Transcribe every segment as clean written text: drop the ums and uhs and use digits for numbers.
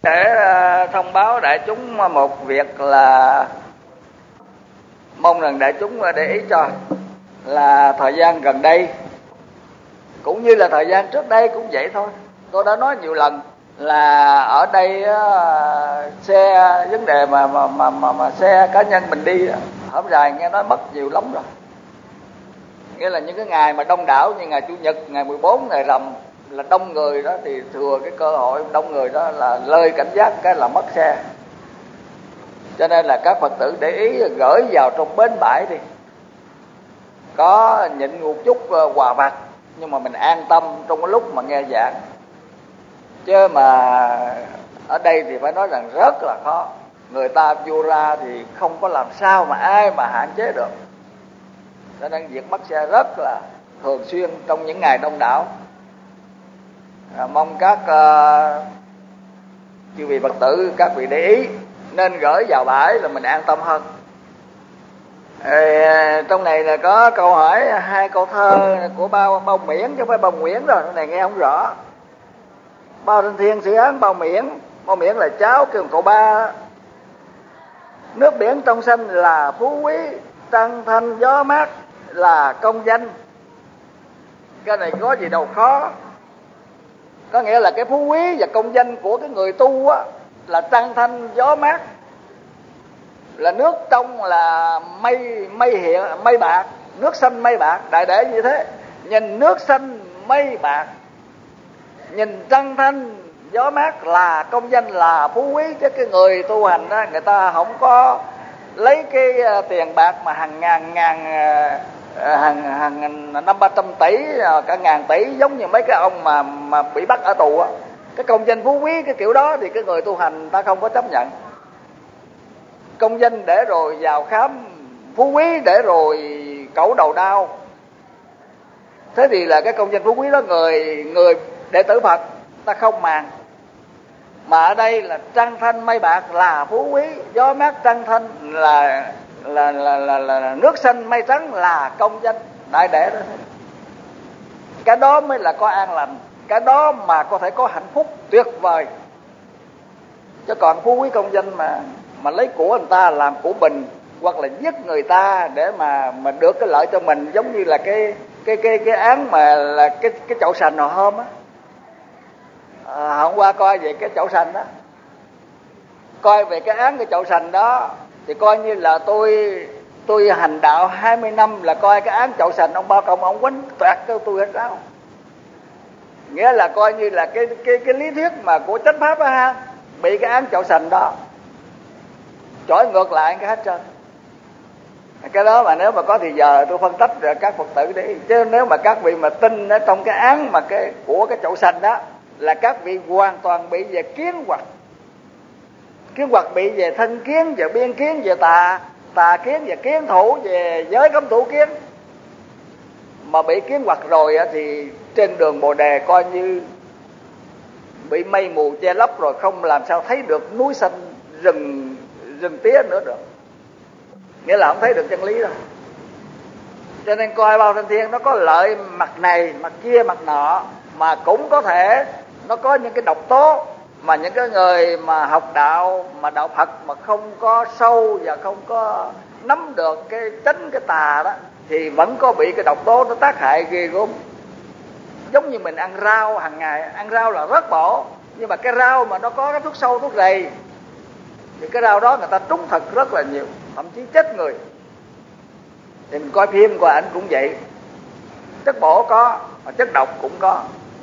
Để thông báo đại chúng một việc là mong rằng đại chúng để ý cho, là thời gian gần đây cũng như là thời gian trước đây cũng vậy thôi. Tôi đã nói nhiều lần là ở đây xe vấn đề mà xe cá nhân mình đi hổm rày nghe nói mất nhiều lắm rồi. Nghĩa là những cái ngày mà đông đảo như ngày Chủ nhật, ngày 14, ngày rằm là đông người đó, thì thừa cái cơ hội đông người đó là lơi cảnh giác cái là mất xe. Cho nên là các Phật tử để ý gửi vào trong bến bãi đi, có nhịn một chút quà vặt nhưng mà mình an tâm trong cái lúc mà nghe giảng. Chứ mà ở đây thì phải nói rằng rất là khó, người ta vô ra thì không có làm sao mà ai mà hạn chế được. Cho nên việc mất xe rất là thường xuyên trong những ngày đông đảo. Mong các chư vị Phật tử, các vị để ý nên gửi vào bãi là mình an tâm hơn. Trong này là có câu hỏi hai câu thơ của Bao Miễn chứ không phải Bao Nguyễn rồi, cái này nghe không rõ. Bao Thanh Thiên xử án Bao Miễn là cháu kêu cậu ba. Nước biển trong xanh là phú quý, trăng thanh gió mát là công danh. Cái này có gì đâu khó. Có nghĩa là cái phú quý và công danh của cái người tu á là trăng thanh gió mát, là nước trong là mây bạc, nước xanh mây bạc, đại để như thế. Nhìn nước xanh mây bạc, nhìn trăng thanh gió mát là công danh là phú quý. Chứ cái người tu hành đó, người ta không có lấy cái tiền bạc mà hàng năm 300 tỷ, cả ngàn tỷ giống như mấy cái ông mà bị bắt ở tù á. Cái công danh phú quý cái kiểu đó thì cái người tu hành ta không có chấp nhận. Công danh để rồi vào khám, phú quý để rồi cẩu đầu đau. Thế thì là cái công danh phú quý đó người đệ tử Phật ta không màng. Mà ở đây là trăng thanh mây bạc là phú quý, gió mát trăng thanh là nước xanh mây trắng là công danh, đại để đó. Cái đó mới là có an lành, cái đó mà có thể có hạnh phúc tuyệt vời. Chứ còn phú quý công danh mà lấy của người ta làm của mình, hoặc là giết người ta để mà được cái lợi cho mình, giống như là cái án mà là cái chậu sành hồi hôm á. Hôm qua coi về cái chậu sành đó, coi về cái án cái chậu sành đó, thì coi như là tôi hành đạo 20 năm là coi cái án chậu sành ông Bao Công ông quánh toẹt cho tôi hết ráo. Nghĩa là coi như là cái lý thuyết mà của chánh pháp á ha, bị cái án chậu sành đó chổi ngược lại cái hết trơn. Cái đó mà nếu mà có thì giờ tôi phân tách rồi các Phật tử đi. Chứ nếu mà các vị mà tin ở trong cái án mà của cái chậu sành đó là các vị hoàn toàn bị về kiến hoặc bị về thân kiến, về biên kiến, về tà kiến, về kiến thủ, về giới cấm thủ kiến. Mà bị kiến hoặc rồi thì trên đường Bồ Đề coi như bị mây mù che lấp rồi, không làm sao thấy được núi xanh rừng tía nữa được. Nghĩa là không thấy được chân lý đâu. Cho nên coi Bao Thanh Thiên nó có lợi mặt này, mặt kia, mặt nọ, mà cũng có thể nó có những cái độc tố mà những cái người mà học đạo, mà đạo Phật mà không có sâu và không có nắm được cái tránh cái tà đó, thì vẫn có bị cái độc tố nó tác hại ghê gớm. Giống như mình ăn rau hàng ngày, ăn rau là rất bổ, nhưng mà cái rau mà nó có cái thuốc sâu thuốc rầy thì cái rau đó người ta trúng thật rất là nhiều, thậm chí chết người. Thì mình coi phim coi ảnh cũng vậy, chất bổ có mà chất độc cũng có.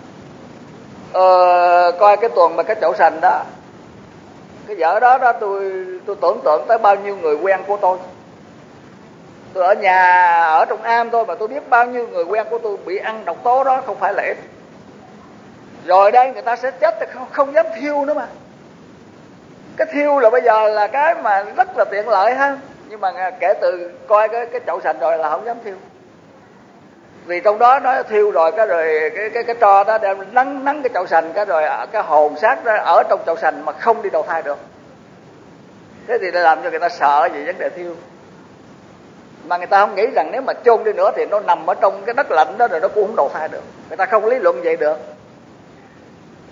Coi cái tuần mà cái chậu sành đó, cái vở đó tôi tưởng tượng tới bao nhiêu người quen của tôi. Tôi ở nhà, ở trong am tôi mà tôi biết bao nhiêu người quen của tôi bị ăn độc tố đó, không phải là ít. Rồi đây người ta sẽ chết thì không dám thiêu nữa mà. Cái thiêu là bây giờ là cái mà rất là tiện lợi ha. Nhưng mà kể từ coi cái chậu sành rồi là không dám thiêu. Vì trong đó nó thiêu rồi cái rồi cái tro đó đem nắng cái chậu sành, cái rồi cái hồn xác đó ở trong chậu sành mà không đi đầu thai được. Thế thì để làm cho người ta sợ về vấn đề thiêu. Mà người ta không nghĩ rằng nếu mà chôn đi nữa thì nó nằm ở trong cái đất lạnh đó rồi nó cũng không đầu thai được. Người ta không lý luận vậy được.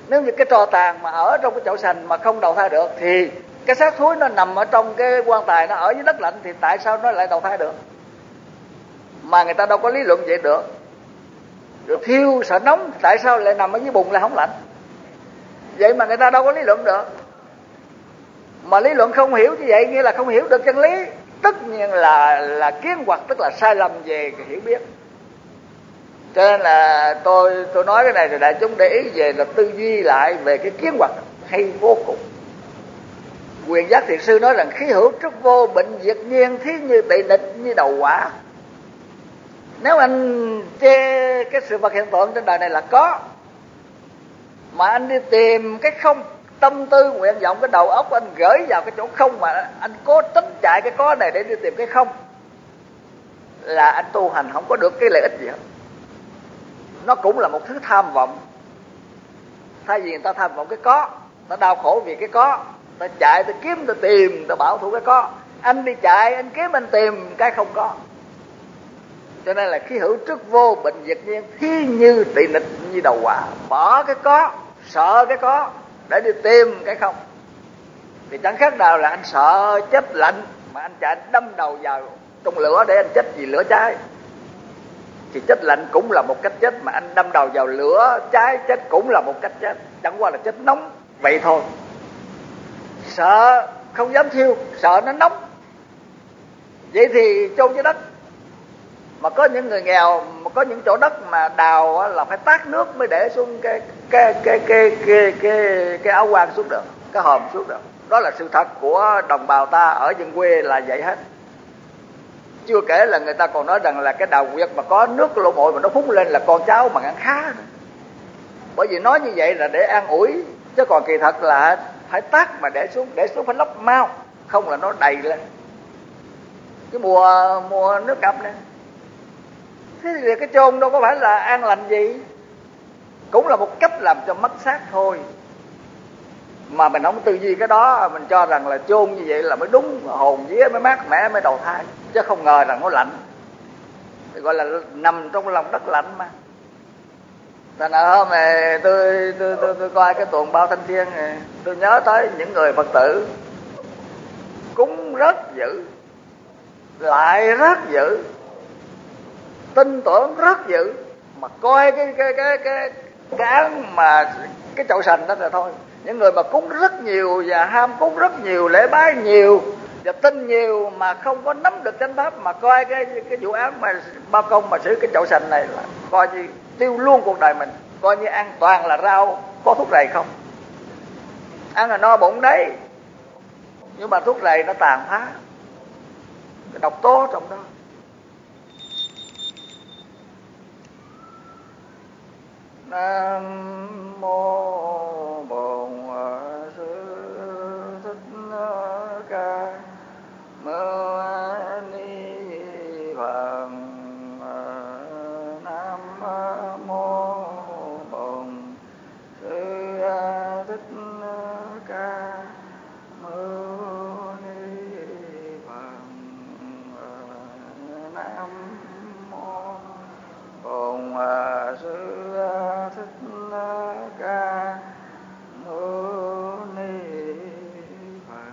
Nếu như cái tro tàn mà ở trong cái chậu sành mà không đầu thai được, thì cái xác thúi nó nằm ở trong cái quan tài, nó ở dưới đất lạnh, thì tại sao nó lại đầu thai được? Mà người ta đâu có lý luận vậy được. Rồi thiêu sợ nóng, tại sao lại nằm ở dưới bùn lại không lạnh? Vậy mà người ta đâu có lý luận được. Mà lý luận không hiểu như vậy nghĩa là không hiểu được chân lý. Tất nhiên là kiến hoặc, tức là sai lầm về hiểu biết. Cho nên là tôi nói cái này thì đại chúng để ý về là tư duy lại về cái kiến hoặc hay vô cùng. Quyền Giác Thiền Sư nói rằng khí hữu trước vô, bệnh diệt nhiên, thí như tỵ nịch như đầu quả. Nếu anh chê cái sự vật hiện tượng trên đời này là có, mà anh đi tìm cái không, tâm tư nguyện vọng cái đầu óc anh gửi vào cái chỗ không, mà anh cố tính chạy cái có này để đi tìm cái không, là anh tu hành không có được cái lợi ích gì hết. Nó cũng là một thứ tham vọng. Thay vì người ta tham vọng cái có, ta đau khổ vì cái có, ta chạy, ta kiếm, ta tìm, ta bảo thủ cái có. Anh đi chạy, anh kiếm, anh tìm cái không có. Cho nên là khí hữu trước vô, bệnh diệt nhiên, thí như tỵ nịch như đầu quả. Bỏ cái có, sợ cái có để đi tìm cái không, thì chẳng khác nào là anh sợ chết lạnh mà anh chạy đâm đầu vào trong lửa để anh chết vì lửa cháy. Thì chết lạnh cũng là một cách chết, mà anh đâm đầu vào lửa cháy chết cũng là một cách chết, chẳng qua là chết nóng vậy thôi. Sợ không dám thiêu, sợ nó nóng, vậy thì chôn dưới đất. Mà có những người nghèo, mà có những chỗ đất mà đào là phải tát nước mới để xuống cái áo quan xuống được, cái hòm xuống được. Đó là sự thật của đồng bào ta ở dân quê là vậy hết. Chưa kể là người ta còn nói rằng là cái đào quyệt mà có nước lỗ mội mà nó phúng lên là con cháu mà ăn khá nữa. Bởi vì nói như vậy là để an ủi, chứ còn kỳ thật là phải tát mà để xuống phải lấp mau, không là nó đầy lên. Cái mùa nước ngập này, thế thì cái chôn đâu có phải là an lành gì, cũng là một cách làm cho mất xác thôi. Mà mình không tư duy cái đó, mình cho rằng là chôn như vậy là mới đúng, hồn vía mới mát mẻ, mới đầu thai, chứ không ngờ rằng nó lạnh. Thì gọi là nằm trong lòng đất lạnh mà. Thành ra hôm này tôi coi cái tuồng Bao Thanh Thiên này, tôi nhớ tới những người Phật tử cúng rất dữ, lại rất dữ, tin tưởng rất dữ, mà coi cái án mà cái chậu sành đó là thôi. Những người mà cúng rất nhiều và ham cúng rất nhiều, lễ bái nhiều và tin nhiều mà không có nắm được chánh pháp, mà coi cái vụ án mà bao công mà xử cái chậu sành này là coi như tiêu luôn cuộc đời mình, coi như ăn toàn là rau có thuốc rầy không. Ăn là no bụng đấy, nhưng mà thuốc rầy nó tàn phá, cái độc tố trong đó. Nam mô Bổn Sư Thích Ca Mâu Ni Phật. Nam mô Bổn Sư Thích Ca Mâu Ni Phật. Nam mô Bổn Sư Thích Ca Mâu Ni Phật.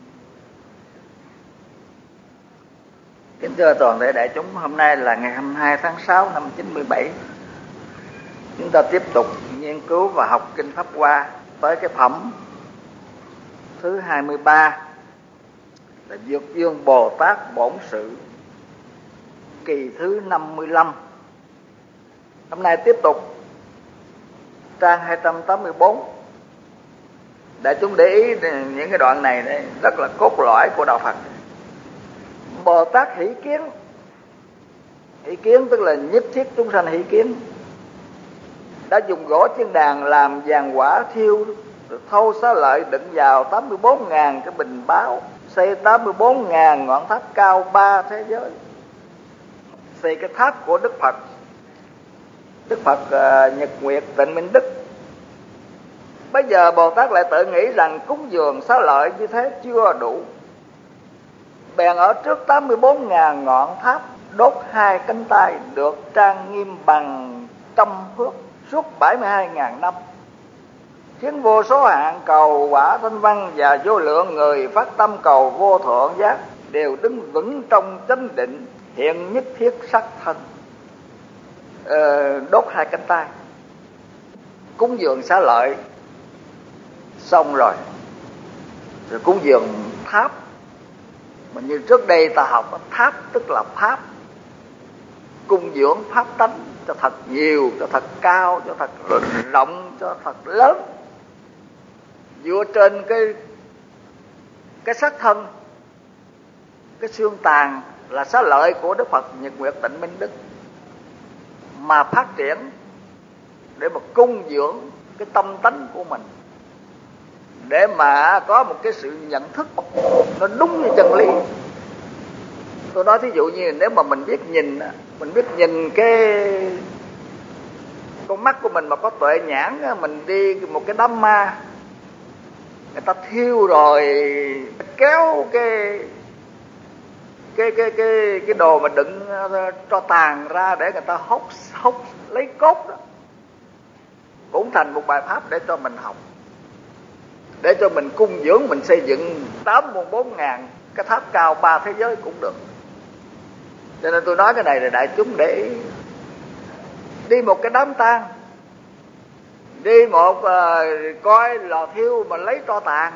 Kính thưa toàn thể đại chúng, hôm nay là ngày 22 tháng 6 năm 97. Chúng ta tiếp tục nghiên cứu và học Kinh Pháp Hoa tới cái phẩm thứ 23 là Dược Dương Bồ Tát Bổn Sự, kỳ thứ 55. Hôm nay tiếp tục trang 284. Đại chúng để ý những cái đoạn này đây, rất là cốt lõi của đạo Phật. Bồ Tát hỷ kiến. Hỷ kiến tức là nhất thiết chúng sanh hỷ kiến. Đã dùng gỗ chiên đàn làm vàng quả thiêu, thâu xá lợi đựng vào 84.000 cái bình báo, xây 84.000 ngọn tháp cao 3 thế giới. Xây cái tháp của Đức Phật, Đức Phật Nhật Nguyệt Tịnh Minh Đức. Bây giờ Bồ Tát lại tự nghĩ rằng cúng dường xá lợi như thế chưa đủ, bèn ở trước 84.000 ngọn tháp đốt 2 cánh tay được trang nghiêm bằng trăm phước suốt 72.000 năm. khiến vô số hạng cầu quả thanh văn và vô lượng người phát tâm cầu vô thượng giác đều đứng vững trong chánh định, hiện nhất thiết sắc thân. Đốt hai cánh tay, cúng dường xá lợi xong rồi cúng dường tháp. Mà như trước đây ta học tháp tức là pháp, cung dưỡng pháp tánh cho thật nhiều, cho thật cao, cho thật rộng, cho thật lớn, dựa trên cái xác thân, cái xương tàn là xá lợi của Đức Phật Nhật Nguyệt Tịnh Minh Đức mà phát triển để mà cung dưỡng cái tâm tánh của mình, để mà có một cái sự nhận thức nó đúng như chân lý. Tôi nói thí dụ như nếu mà mình biết nhìn cái con mắt của mình mà có tuệ nhãn, mình đi một cái đám ma, người ta thiêu rồi kéo cái đồ mà đựng tro tàn ra để người ta hốc lấy cốt đó, cũng thành một bài pháp để cho mình học, để cho mình cung dưỡng, mình xây dựng 84.000 cái tháp cao 3 thế giới cũng được. Cho nên tôi nói cái này là đại chúng để ý. Đi một cái đám tang, đi một coi lò thiêu mà lấy tro tàn,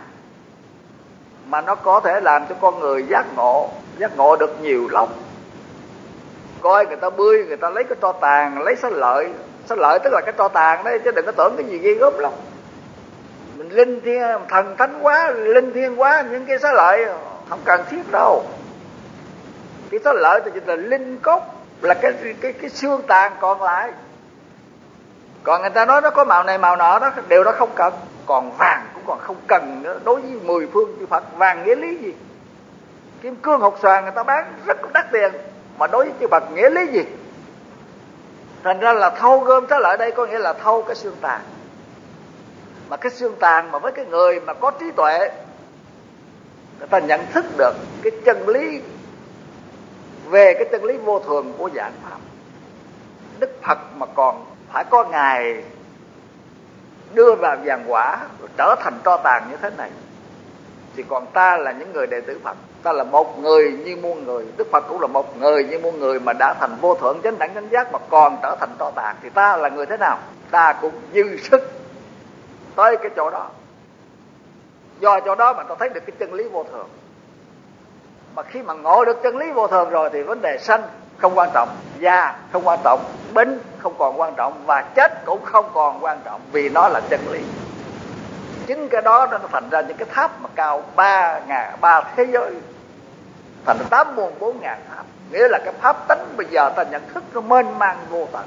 mà nó có thể làm cho con người giác ngộ được nhiều lắm. Coi người ta bươi, người ta lấy cái tro tàn, lấy xá lợi tức là cái tro tàn đấy, chứ đừng có tưởng cái gì ghê gớm lắm. Mình linh thiêng, thần thánh quá, linh thiêng quá, những cái xá lợi không cần thiết đâu. Cái xá lợi thì chỉ là linh cốt, là cái xương tàn còn lại. Còn người ta nói nó có màu này màu nọ đó, điều đó không cần. Còn vàng cũng còn không cần nữa. Đối với 10 phương chư Phật, vàng nghĩa lý gì? Kim cương hột xoàn người ta bán rất đắt tiền, mà đối với chư Phật nghĩa lý gì? Thành ra là thâu gom xá lợi đây có nghĩa là thâu cái xương tàn. Mà cái xương tàn mà với cái người mà có trí tuệ, người ta nhận thức được cái chân lý, về cái chân lý vô thường của giảng pháp. Đức Phật mà còn phải có Ngài đưa vào vàng quả rồi trở thành tro tàn như thế này, thì còn ta là những người đệ tử Phật, ta là một người như muôn người. Đức Phật cũng là một người như muôn người mà đã thành vô thượng chánh đẳng chánh giác mà còn trở thành tro tàn, thì ta là người thế nào? Ta cũng dư sức tới cái chỗ đó. Do chỗ đó mà ta thấy được cái chân lý vô thường. Mà khi mà ngộ được chân lý vô thường rồi thì vấn đề sanh không quan trọng, già không quan trọng, bệnh không còn quan trọng, và chết cũng không còn quan trọng, vì nó là chân lý. Chính cái đó nó thành ra những cái tháp mà cao 3 thế giới, thành 84.000 tháp. Nghĩa là cái pháp tánh bây giờ ta nhận thức nó mênh mang vô tận.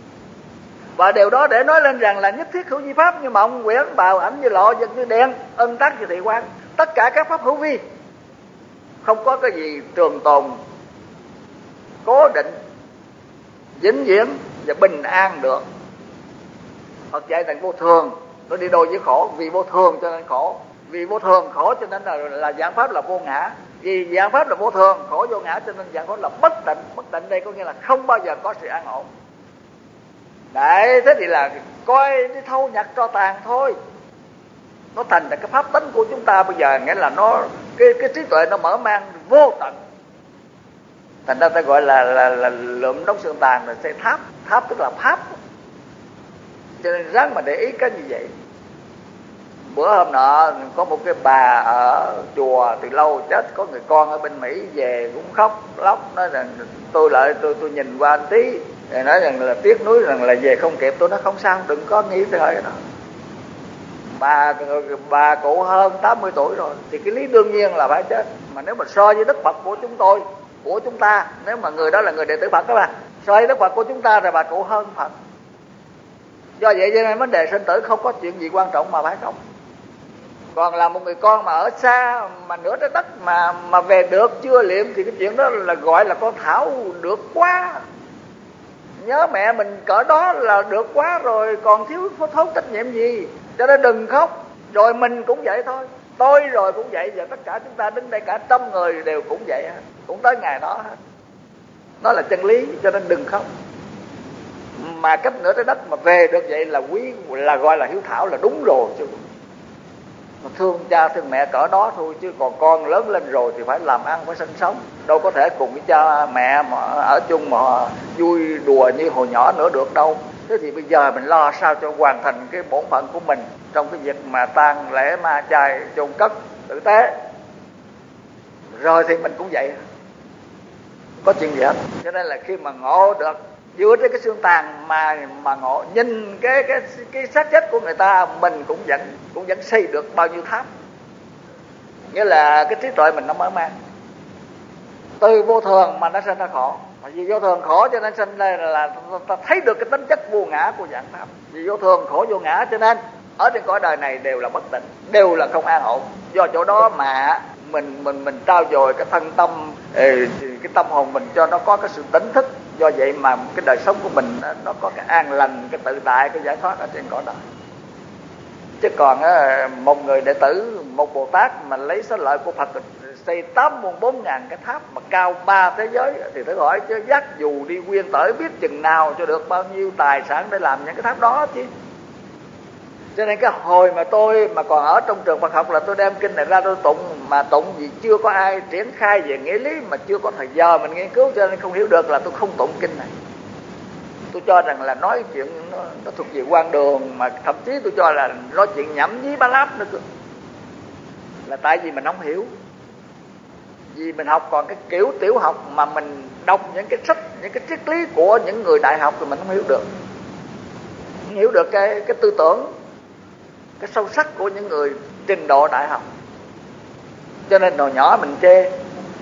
Và điều đó để nói lên rằng là nhất thiết hữu vi pháp, như mộng, quyển, bào, ảnh, như lộ, vật, như đen, ân tác, như thị quan. Tất cả các pháp hữu vi, không có cái gì trường tồn, cố định, vĩnh viễn và bình an được. Phật dạy rằng vô thường, nó đi đôi với khổ. Vì vô thường cho nên khổ, vì vô thường khổ cho nên là giảng pháp là vô ngã. Vì giảng pháp là vô thường, khổ vô ngã, cho nên giảng pháp là bất tịnh. Bất tịnh đây có nghĩa là không bao giờ có sự an ổn. Đấy, thế thì là coi đi thâu nhặt tro tàn thôi. Nó thành là cái pháp tánh của chúng ta bây giờ, nghĩa là nó cái trí tuệ nó mở mang vô tận. Thành ra ta gọi là lượm đống xương tàn là xây tháp. Tháp tức là pháp. Cho nên ráng mà để ý cái như vậy. Bữa hôm nọ có một cái bà ở chùa từ lâu chết, có người con ở bên Mỹ về cũng khóc lóc, nói rằng tôi nhìn qua một tí, rồi nói rằng là tiếc nuối rằng là về không kịp. Tôi nói không sao, đừng có nghĩ tới cái đó. Bà cụ hơn 80 tuổi rồi thì cái lý đương nhiên là phải chết. Mà nếu mà so với Đức Phật của chúng ta, nếu mà người đó là người đệ tử Phật các bạn, so với Đức Phật của chúng ta rồi bà cụ hơn Phật. Do vậy cho nên vấn đề sinh tử không có chuyện gì quan trọng mà phải không? Còn là một người con mà ở xa mà nửa trái đất mà về được chưa liệm thì cái chuyện đó là gọi là con thảo được quá. Nhớ mẹ mình cỡ đó là được quá rồi, còn thiếu thốn trách nhiệm gì. Cho nên đừng khóc. Rồi mình cũng vậy thôi, tôi rồi cũng vậy, và tất cả chúng ta đứng đây cả trăm người đều cũng vậy hết, cũng tới ngày đó hết. Nó là chân lý, cho nên đừng khóc. mà cách nửa trái đất mà về được vậy là quý, là gọi là hiếu thảo, là đúng rồi chứ. Mà thương cha thương mẹ cỡ đó thôi, chứ còn con lớn lên rồi thì phải làm ăn, phải sinh sống, đâu có thể cùng với cha mẹ mà ở chung mà vui đùa như hồi nhỏ nữa được đâu. Thế thì bây giờ mình lo sao cho hoàn thành cái bổn phận của mình trong cái việc mà tang lễ ma chay chôn cất tử tế, rồi thì mình cũng vậy, có chuyện gì hết. Cho nên là khi mà ngộ được dựa trên cái xương tàn mà ngộ nhìn cái xác chết của người ta, mình cũng vẫn xây được bao nhiêu tháp. Nghĩa là cái trí tuệ mình nó mở mang. Từ vô thường mà nó sinh ra khổ, vì vô thường khổ cho nên sinh ra là ta thấy được cái tính chất vô ngã của dạng pháp. Vì vô thường khổ vô ngã cho nên ở trên cõi đời này đều là bất tịnh, đều là không an ổn. Do chỗ đó mà mình trao dồi cái thân tâm, cái tâm hồn mình cho nó có cái sự tỉnh thức. Do vậy mà cái đời sống của mình nó có cái an lành, cái tự tại, cái giải thoát ở trên cõi đời. Chứ còn một người đệ tử, một Bồ Tát mà lấy số lợi của Phật xây 84.000 cái tháp mà cao 3 thế giới, thì thử hỏi chứ dắt dù đi quyên tởi biết chừng nào cho được bao nhiêu tài sản để làm những cái tháp đó chứ. Cho nên cái hồi mà tôi mà còn ở trong trường Phật học là tôi đem kinh này ra tôi tụng, mà tụng vì chưa có ai triển khai về nghĩa lý, mà chưa có thời giờ mình nghiên cứu, cho nên không hiểu được là tôi không tụng kinh này. Tôi cho rằng là nói chuyện nó thuộc về quan đường, mà thậm chí tôi cho là nói chuyện nhẩm nhí bá láp nữa cơ. Là tại vì mình không hiểu. Vì mình học còn cái kiểu tiểu học mà mình đọc những cái sách, những cái triết lý của những người đại học thì mình không hiểu được. Không hiểu được cái tư tưởng, cái sâu sắc của những người trình độ đại học. Cho nên hồi nhỏ mình chê.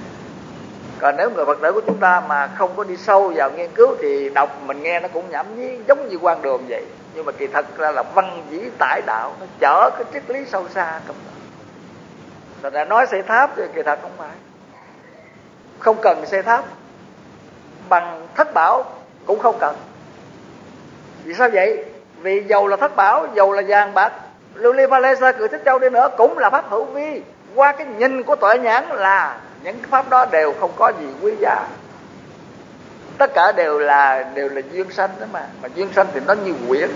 Còn nếu người Phật tử của chúng ta mà không có đi sâu vào nghiên cứu thì đọc mình nghe nó cũng nhảm nhí giống như quan đường vậy. Nhưng mà kỳ thật ra là văn vĩ tải đạo, nó chở cái triết lý sâu xa trong đó. Rồi đã nói xây tháp thì kỳ thật không phải, không cần xây tháp. Bằng thất bảo cũng không cần. Vì sao vậy? Vì dầu là thất bảo, dầu là vàng bạc, lưu ly ba lê sa cừ thích châu đi nữa cũng là pháp hữu vi. Qua cái nhìn của tuệ nhãn là những cái pháp đó đều không có gì quý giá. Tất cả đều là duyên sanh đó mà duyên sanh thì nó như quyển,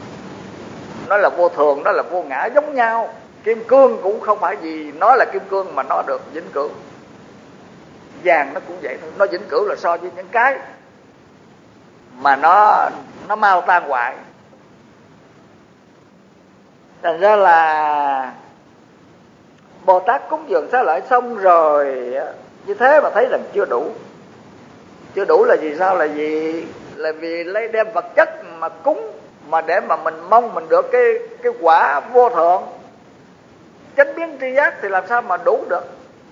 nó là vô thường, nó là vô ngã giống nhau. Kim cương cũng không phải gì nó là kim cương mà nó được vĩnh cửu. Vàng nó cũng vậy thôi, nó vĩnh cửu là so với những cái mà nó mau tan hoại. Thành ra là Bồ Tát cúng dường xá lợi xong rồi như thế mà thấy rằng chưa đủ. Chưa đủ là vì sao? Là vì lấy đem vật chất mà cúng, mà để mà mình mong mình được cái quả vô thượng chánh biến tri giác thì làm sao mà đủ được.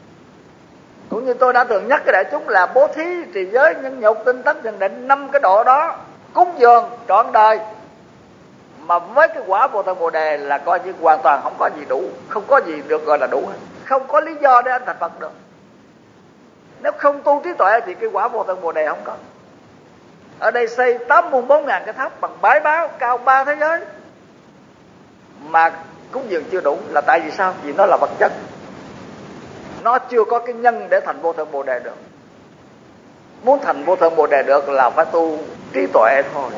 Cũng như tôi đã từng nhắc cái đại chúng là bố thí, trì giới, nhân nhục, tinh tấn, thiền định, 5 cái độ đó cúng dường trọn đời, mà với cái quả vô thượng Bồ Đề là coi như hoàn toàn không có gì đủ, không có gì được gọi là đủ hết. Không có lý do để anh thành Phật được. Nếu không tu trí tuệ thì cái quả vô thượng Bồ Đề không có. Ở đây xây 84.000 cái tháp bằng bái báo cao 3 thế giới mà cúng dường chưa đủ là tại vì sao? Vì nó là vật chất, nó chưa có cái nhân để thành vô thượng Bồ Đề được. Muốn thành vô thượng Bồ Đề được là phải tu trí tuệ thôi.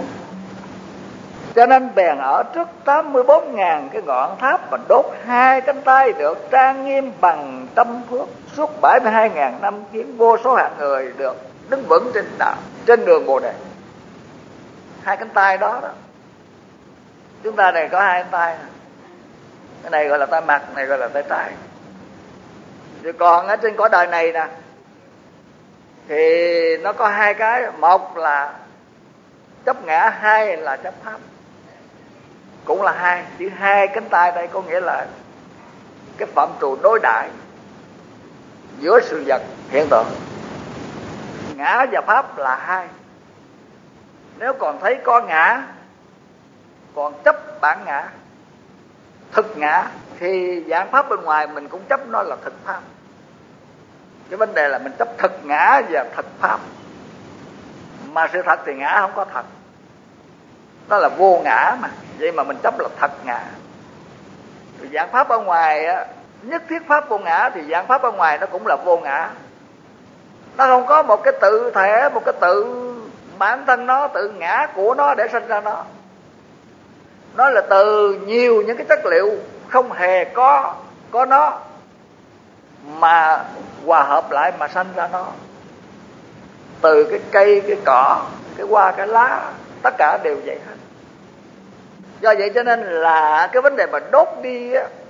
Cho nên bèn ở trước 84.000 cái ngọn tháp và đốt 2 cánh tay được trang nghiêm bằng tâm phước. Suốt 72.000 năm khiến vô số hạng người được đứng vững trên đạo, trên đường Bồ Đề. 2 cánh tay đó. Chúng ta này có 2 cánh tay. Cái này gọi là tay mặt, này gọi là tay trái. Rồi còn ở trên cõi đời này nè thì nó có 2 cái, một là chấp ngã, 2 là chấp pháp. Cũng là 2, chữ 2 cánh tay đây có nghĩa là cái phạm trù đối đại giữa sự vật hiện tượng. Ngã và pháp là 2. Nếu còn thấy có ngã, còn chấp bản ngã, thực ngã, thì dạng pháp bên ngoài mình cũng chấp nó là thực pháp. Cái vấn đề là mình chấp thực ngã và thực pháp. Mà sự thật thì ngã không có thật, nó là vô ngã mà, vậy mà mình chấp là thật ngã. Rồi dạng pháp ở ngoài á, nhất thiết pháp vô ngã thì dạng pháp ở ngoài nó cũng là vô ngã. Nó không có một cái tự thể, một cái tự bản thân nó, tự ngã của nó để sinh ra nó. Nó là từ nhiều những cái chất liệu không hề có nó mà hòa hợp lại mà sanh ra nó. Từ cái cây, cái cỏ, cái hoa, cái lá, tất cả đều vậy hết. Do vậy cho nên là cái vấn đề mà đốt đi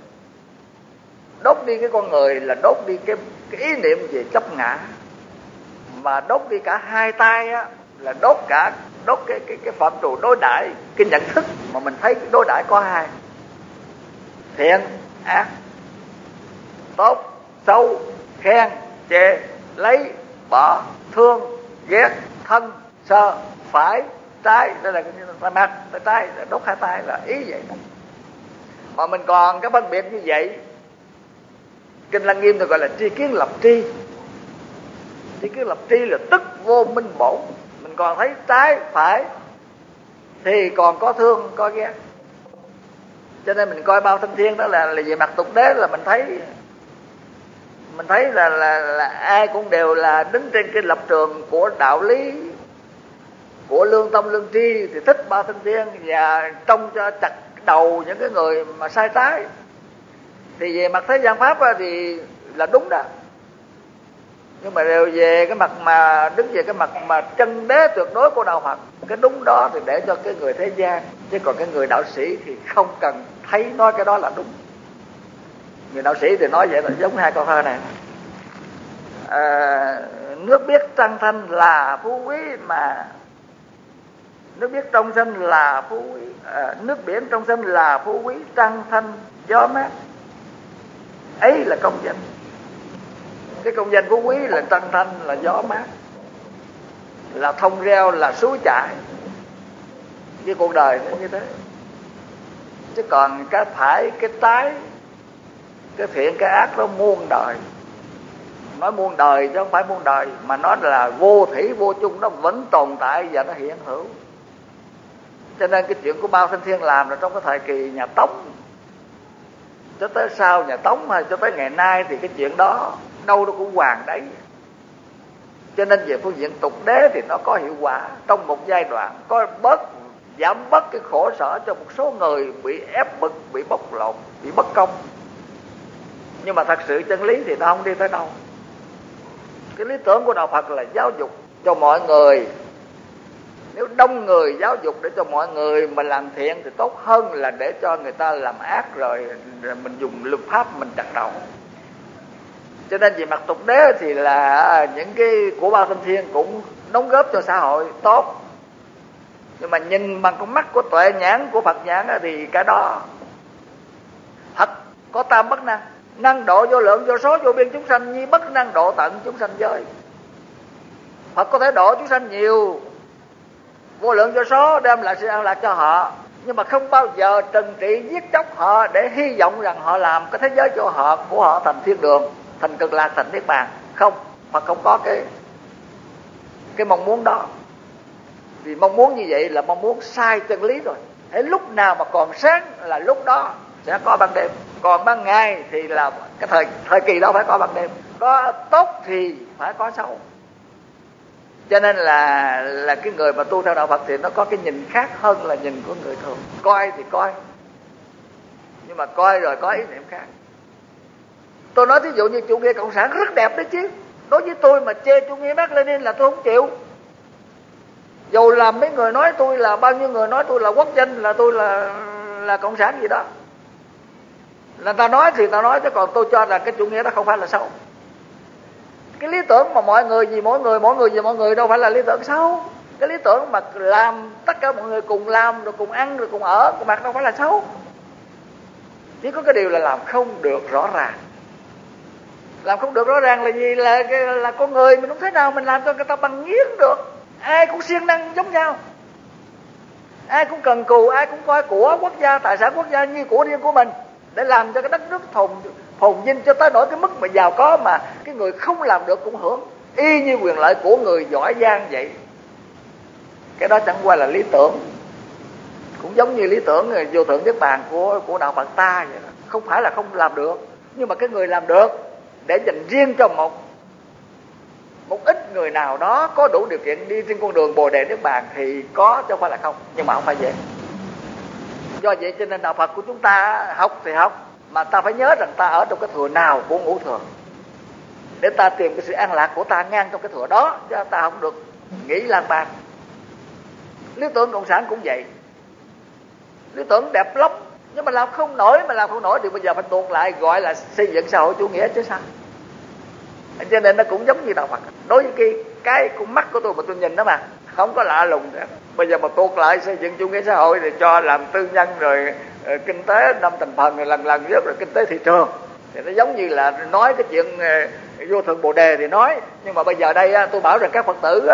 cái con người là đốt đi cái ý niệm về chấp ngã, mà đốt đi cả hai tay á, là đốt cái phạm trù đối đãi, cái nhận thức mà mình thấy cái đối đãi có hai: thiện, ác, tốt, xấu, khen, chê, lấy, bỏ, thương, ghét, thân, sơ, phải, trái. Đây là cái mặt, trái, đốt hai tay là ý vậy đó. Mà mình còn cái phân biệt như vậy, Kinh Lăng Nghiêm tôi gọi là tri kiến lập tri. Tri kiến lập tri là tức vô minh bổn. Mình còn thấy trái, phải thì còn có thương, có ghét. Cho nên mình coi bao thanh thiên đó là về mặt tục đế là mình thấy là ai cũng đều là đứng trên cái lập trường của đạo lý, của lương tâm lương tri thì thích bao thanh thiên, và trông cho chặt đầu những cái người mà sai trái. Thì về mặt thế gian pháp thì là đúng đó, nhưng mà đều về cái mặt mà đứng về cái mặt mà chân đế tuyệt đối của đạo Phật, cái đúng đó thì để cho cái người thế gian, chứ còn cái người đạo sĩ thì không cần thấy nói cái đó là đúng. Người đạo sĩ thì nói vậy là giống hai câu thơ này: nước biết trăng thanh là phú quý, mà nước biết trong xanh là phú quý, nước biển trong xanh là phú quý, trăng thanh gió mát, ấy là công danh. Cái công danh phú quý là trăng thanh, là gió mát, là thông reo, là suối chảy. Với cuộc đời nó như thế. Chứ còn cái phải, cái trái, cái thiện, cái ác nó muôn đời. Nói muôn đời chứ không phải muôn đời, mà nó là vô thủy vô chung, nó vẫn tồn tại và nó hiện hữu. Cho nên cái chuyện của Bao Thanh Thiên làm là trong cái thời kỳ nhà Tống cho tới sau nhà Tống hay cho tới ngày nay thì cái chuyện đó đâu nó cũng hoàn đấy. Cho nên về phương diện tục đế thì nó có hiệu quả trong một giai đoạn, có giảm bớt cái khổ sở cho một số người bị ép bức, bị bóc lột, bị bất công. Nhưng mà thật sự chân lý thì nó không đi tới đâu. Cái lý tưởng của đạo Phật là giáo dục cho mọi người. Nếu đông người giáo dục để cho mọi người mà làm thiện thì tốt hơn là để cho người ta làm ác rồi mình dùng luật pháp mình chặt đầu. Cho nên về mặt tục đế thì là những cái của Bao Thanh Thiên cũng đóng góp cho xã hội tốt. Nhưng mà nhìn bằng con mắt của tuệ nhãn, của Phật nhãn thì cái đó thật có tam bất năng. Năng độ vô lượng vô số vô biên chúng sanh, nhi bất năng độ tận chúng sanh giới. Phật có thể độ chúng sanh nhiều, vô lượng vô số đem lại sự an lạc cho họ, nhưng mà không bao giờ trừng trị giết chóc họ để hy vọng rằng họ làm cái thế giới của họ thành thiên đường, thành cực lạc, thành niết bàn. Không, Phật không có cái mong muốn đó. Vì mong muốn như vậy là mong muốn sai chân lý rồi. Thế lúc nào mà còn sáng là lúc đó sẽ có ban đêm, còn ban ngày thì là cái thời kỳ đó phải có ban đêm. Có tốt thì phải có xấu. Cho nên là cái người mà tu theo đạo Phật thì nó có cái nhìn khác hơn là nhìn của người thường. Coi thì coi, nhưng mà coi rồi có ý niệm khác. Tôi nói thí dụ như chủ nghĩa cộng sản rất đẹp đấy chứ. Đối với tôi mà chê chủ nghĩa Mác Lênin là tôi không chịu. Dù là mấy người nói tôi là, bao nhiêu người nói tôi là quốc dân, là tôi là cộng sản gì đó, là ta nói thì ta nói, chứ còn tôi cho rằng cái chủ nghĩa đó không phải là xấu. Cái lý tưởng mà mọi người vì mỗi người vì mọi người đâu phải là lý tưởng xấu. Cái lý tưởng mà làm tất cả mọi người cùng làm, rồi cùng ăn, rồi cùng ở, cùng mặc đâu phải là xấu. Chỉ có cái điều là làm không được rõ ràng. Làm không được rõ ràng là gì? Là con người mình không thể nào mình làm cho người ta bằng nghiến được. Ai cũng siêng năng giống nhau, ai cũng cần cù, ai cũng coi của quốc gia, tài sản quốc gia như của riêng của mình, để làm cho cái đất nước phồn vinh cho tới nỗi cái mức mà giàu có mà cái người không làm được cũng hưởng, y như quyền lợi của người giỏi giang vậy. Cái đó chẳng qua là lý tưởng, cũng giống như lý tưởng vô thượng niết bàn của đạo Phật ta vậy đó. Không phải là không làm được, nhưng mà cái người làm được để dành riêng cho một ít người nào đó có đủ điều kiện đi trên con đường Bồ Đề Niết Bàn thì có, chứ không phải là không, nhưng mà không phải dễ. Do vậy cho nên đạo Phật của chúng ta học thì học, mà ta phải nhớ rằng ta ở trong cái thừa nào của ngũ thừa, để ta tìm cái sự an lạc của ta ngang trong cái thừa đó, chứ ta không được nghĩ lang bang. Lý tưởng cộng sản cũng vậy, lý tưởng đẹp lắm nhưng mà làm không nổi, thì bây giờ phải tuột lại gọi là xây dựng xã hội chủ nghĩa chứ sao. Cho nên nó cũng giống như đạo Phật. Đối với cái con mắt của tôi mà tôi nhìn đó mà không có lạ lùng nữa. Bây giờ mà tuột lại xây dựng chủ nghĩa xã hội thì cho làm tư nhân rồi kinh tế 5 thành phần rồi lần rất rồi kinh tế thị trường, thì nó giống như là nói cái chuyện vô thượng Bồ Đề thì nói. Nhưng mà bây giờ đây tôi bảo rằng các Phật tử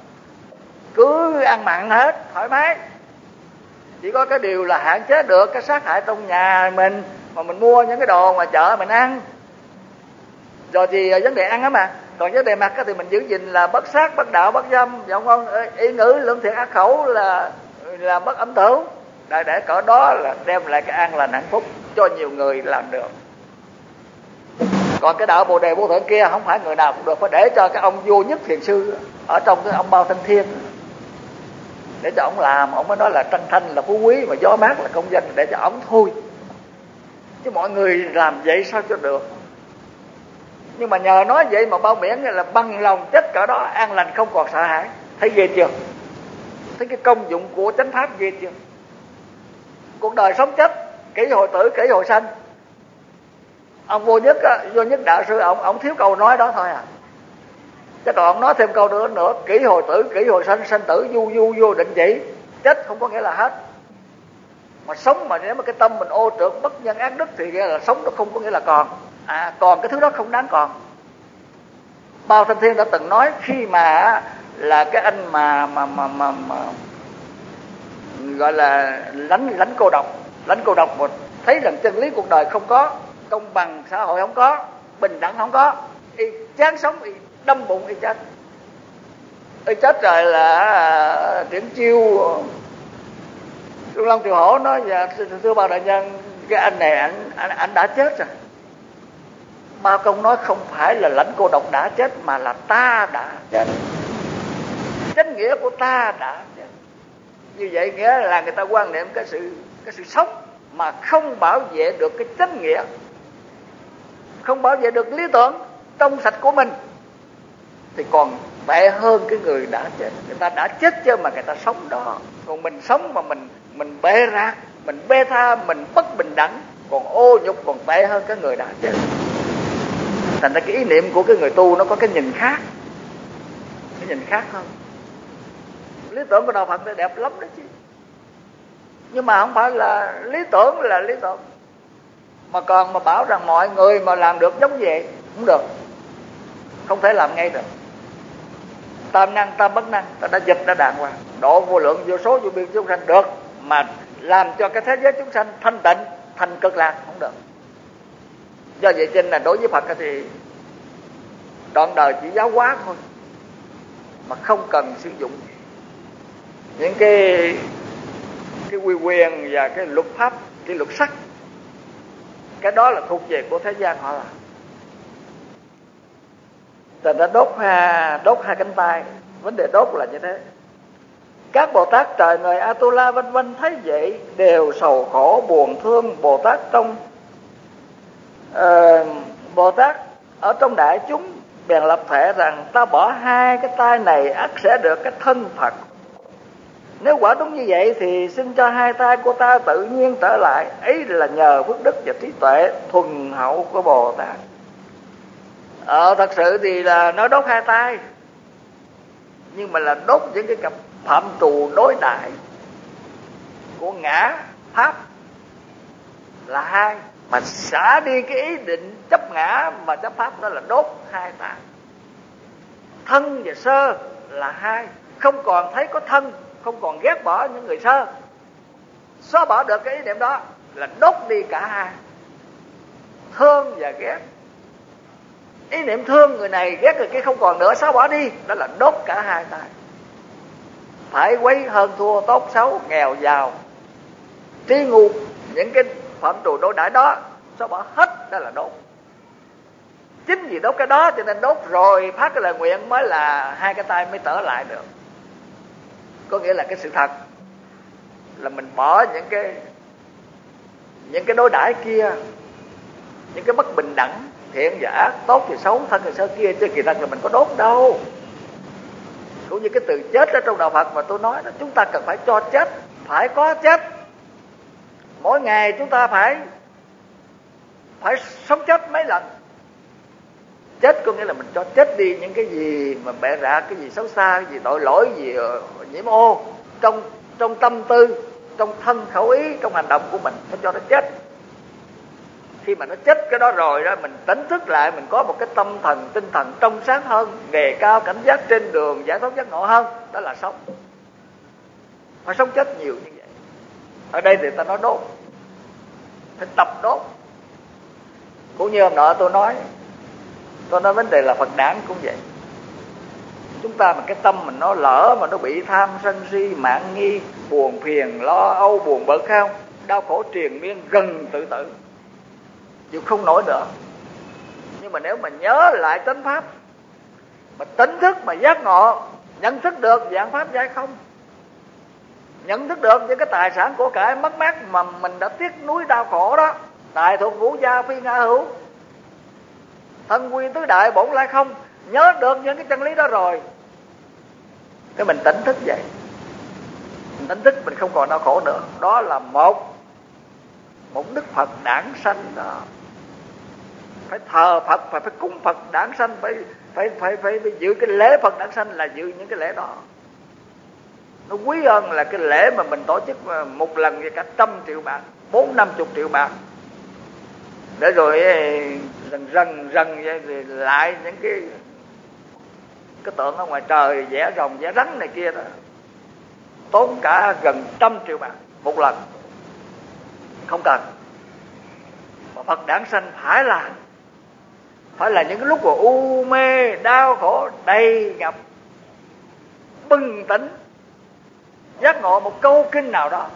cứ ăn mặn hết, thoải mái. Chỉ có cái điều là hạn chế được cái sát hại trong nhà mình, mà mình mua những cái đồ mà chợ mình ăn. Rồi thì vấn đề ăn á mà. Còn vấn đề mặc thì mình giữ gìn là bất sát, bất đạo, bất dâm, dạ không? Ý ngữ, lương thiện, ác khẩu là bất ẩm tưởng. Để cỡ đó là đem lại cái an lành hạnh phúc cho nhiều người làm được. Còn cái đạo Bồ Đề Vô Thượng kia không phải người nào cũng được, phải để cho cái ông vô nhất thiền sư ở trong cái ông Bao Thanh Thiên, để cho ông làm. Ông mới nói là tranh thanh là phú quý, mà gió mát là công danh, để cho ông thôi. Chứ mọi người làm vậy sao cho được. Nhưng mà nhờ nói vậy mà bao miễn là bằng lòng chết cỡ đó, an lành không còn sợ hãi. Thấy ghê chưa? Thấy cái công dụng của chánh pháp ghê chưa? Cuộc đời sống chết, kỷ hồi tử, kỷ hồi sanh. Ông vô nhất đạo sư, ông thiếu câu nói đó thôi à. Chứ còn ông nói thêm câu nữa, kỷ hồi tử, kỷ hồi sanh, sanh tử du vô định chỉ. Chết không có nghĩa là hết. Mà sống mà nếu mà cái tâm mình ô trượt bất nhân ác đức thì là sống nó không có nghĩa là còn. Còn cái thứ đó không đáng còn. Bao Thanh Thiên đã từng nói khi mà là cái anh mà gọi là lãnh cô độc một thấy rằng chân lý cuộc đời không có, công bằng xã hội không có, bình đẳng không có, y chán sống, y đâm bụng y chết. Y chết rồi là Triển Chiêu Trung Long Triều Hổ nói: dạ thưa Bao đại nhân, cái anh này anh đã chết rồi. Bao Công nói: không phải là lãnh cô độc đã chết, mà là ta đã chết. Chánh nghĩa của ta đã chết. Như vậy nghĩa là người ta quan niệm cái sự sống mà không bảo vệ được cái chánh nghĩa, không bảo vệ được lý tưởng trong sạch của mình, thì còn tệ hơn cái người đã chết. Người ta đã chết chứ mà người ta sống đó. Còn mình sống mà mình bê rạc, mình bê tha, mình bất bình đẳng, còn ô nhục, còn tệ hơn cái người đã chết. Thành ra cái ý niệm của cái người tu nó có cái nhìn khác, cái nhìn khác hơn. Lý tưởng của đạo Phật thì đẹp lắm đó chứ, nhưng mà không phải là lý tưởng mà còn mà bảo rằng mọi người mà làm được giống vậy cũng được, không thể làm ngay được. Tam năng tam bất năng, ta đã dịch đã đàng hoàng, độ vô lượng vô số vô biên chúng sanh được, mà làm cho cái thế giới chúng sanh thanh tịnh thành cực lạc không được. Do vậy cho nên là đối với Phật thì đoạn đời chỉ giáo hóa thôi, mà không cần sử dụng những cái quy quyền và cái luật pháp, cái luật sắc. Cái đó là thuộc về của thế gian họ làm. Thành ra đốt hai cánh tay. Vấn đề đốt là như thế. Các Bồ Tát trời người Atula vân vân thấy vậy đều sầu khổ buồn thương. Bồ Tát ở trong đại chúng bèn lập thể rằng: ta bỏ hai cái tay này ắt sẽ được cái thân Phật. Nếu quả đúng như vậy thì xin cho hai tay của ta tự nhiên trở lại. Ấy là nhờ phước đức và trí tuệ thuần hậu của Bồ Tát. Thật sự thì là nó đốt hai tay, nhưng mà là đốt những cái cặp phạm trù đối đại của ngã pháp là hai, mà xả đi cái ý định chấp ngã và chấp pháp, đó là đốt hai tay. Thân và sơ là hai, không còn thấy có thân, không còn ghét bỏ những người sơ, xóa bỏ được cái ý niệm đó là đốt đi cả hai. Thương và ghét, ý niệm thương người này ghét người kia không còn nữa, xóa bỏ đi, đó là đốt cả hai tay. Phải quấy hơn thua, tốt xấu, nghèo giàu, trí ngu, những cái phạm trù đối đãi đó xóa bỏ hết, đó là đốt. chính vì đốt cái đó cho nên đốt rồi phát cái lời nguyện mới là hai cái tay mới trở lại được. Có nghĩa là cái sự thật là mình bỏ những cái đối đãi kia, những cái bất bình đẳng, thiện và ác, tốt thì xấu, thân thì xấu kia, chứ kỳ thật là mình có đốt đâu. Cũng như cái từ chết ở trong đạo Phật mà tôi nói đó, chúng ta cần phải cho chết, phải có chết. Mỗi ngày chúng ta phải sống chết mấy lần. Chết có nghĩa là mình cho chết đi những cái gì mà bệ rạ, cái gì xấu xa, cái gì tội lỗi, cái gì nhiễm ô trong tâm tư, trong thân khẩu ý, trong hành động của mình, phải cho nó chết. Khi mà nó chết cái đó rồi đó, mình tỉnh thức lại, mình có một cái tâm thần, tinh thần trong sáng hơn, đề cao cảnh giác trên đường giải thoát giác ngộ hơn, đó là sống. Phải sống chết nhiều như vậy. Ở đây thì ta nói đốt, phải tập đốt. Cũng như hôm nọ tôi nói vấn đề là Phật đản cũng vậy. Chúng ta mà cái tâm mình nó lỡ mà nó bị tham sân si mạn nghi, buồn phiền lo âu buồn bực không, đau khổ triền miên, gần tự tử, chịu không nổi nữa. Nhưng mà nếu mà nhớ lại chánh pháp, mà tỉnh thức mà giác ngộ, nhận thức được dạng pháp giải không, nhận thức được những cái tài sản của cải mất mát mà mình đã tiếc nuối đau khổ đó, tài thuộc ngũ gia phi ngã hữu, thân quy tứ đại bổn lại không, nhớ được những cái chân lý đó rồi, cái mình tỉnh thức vậy. Mình tỉnh thức mình không còn đau khổ nữa. Đó là một Đức Phật đản sanh đó. Phải thờ Phật, phải cúng Phật đản sanh, phải giữ cái lễ Phật đản sanh là giữ những cái lễ đó. Nó quý hơn là cái lễ mà mình tổ chức một lần với cả 100 triệu bạc, 4-50 triệu bạc, để rồi rần lại những cái tượng ở ngoài trời, vẽ rồng vẽ rắn này kia đó, tốn cả gần 100 triệu bạc một lần. Không cần. Mà Phật đản sanh phải là những cái lúc mà u mê đau khổ đầy ngập, bừng tỉnh giác ngộ một câu kinh nào đó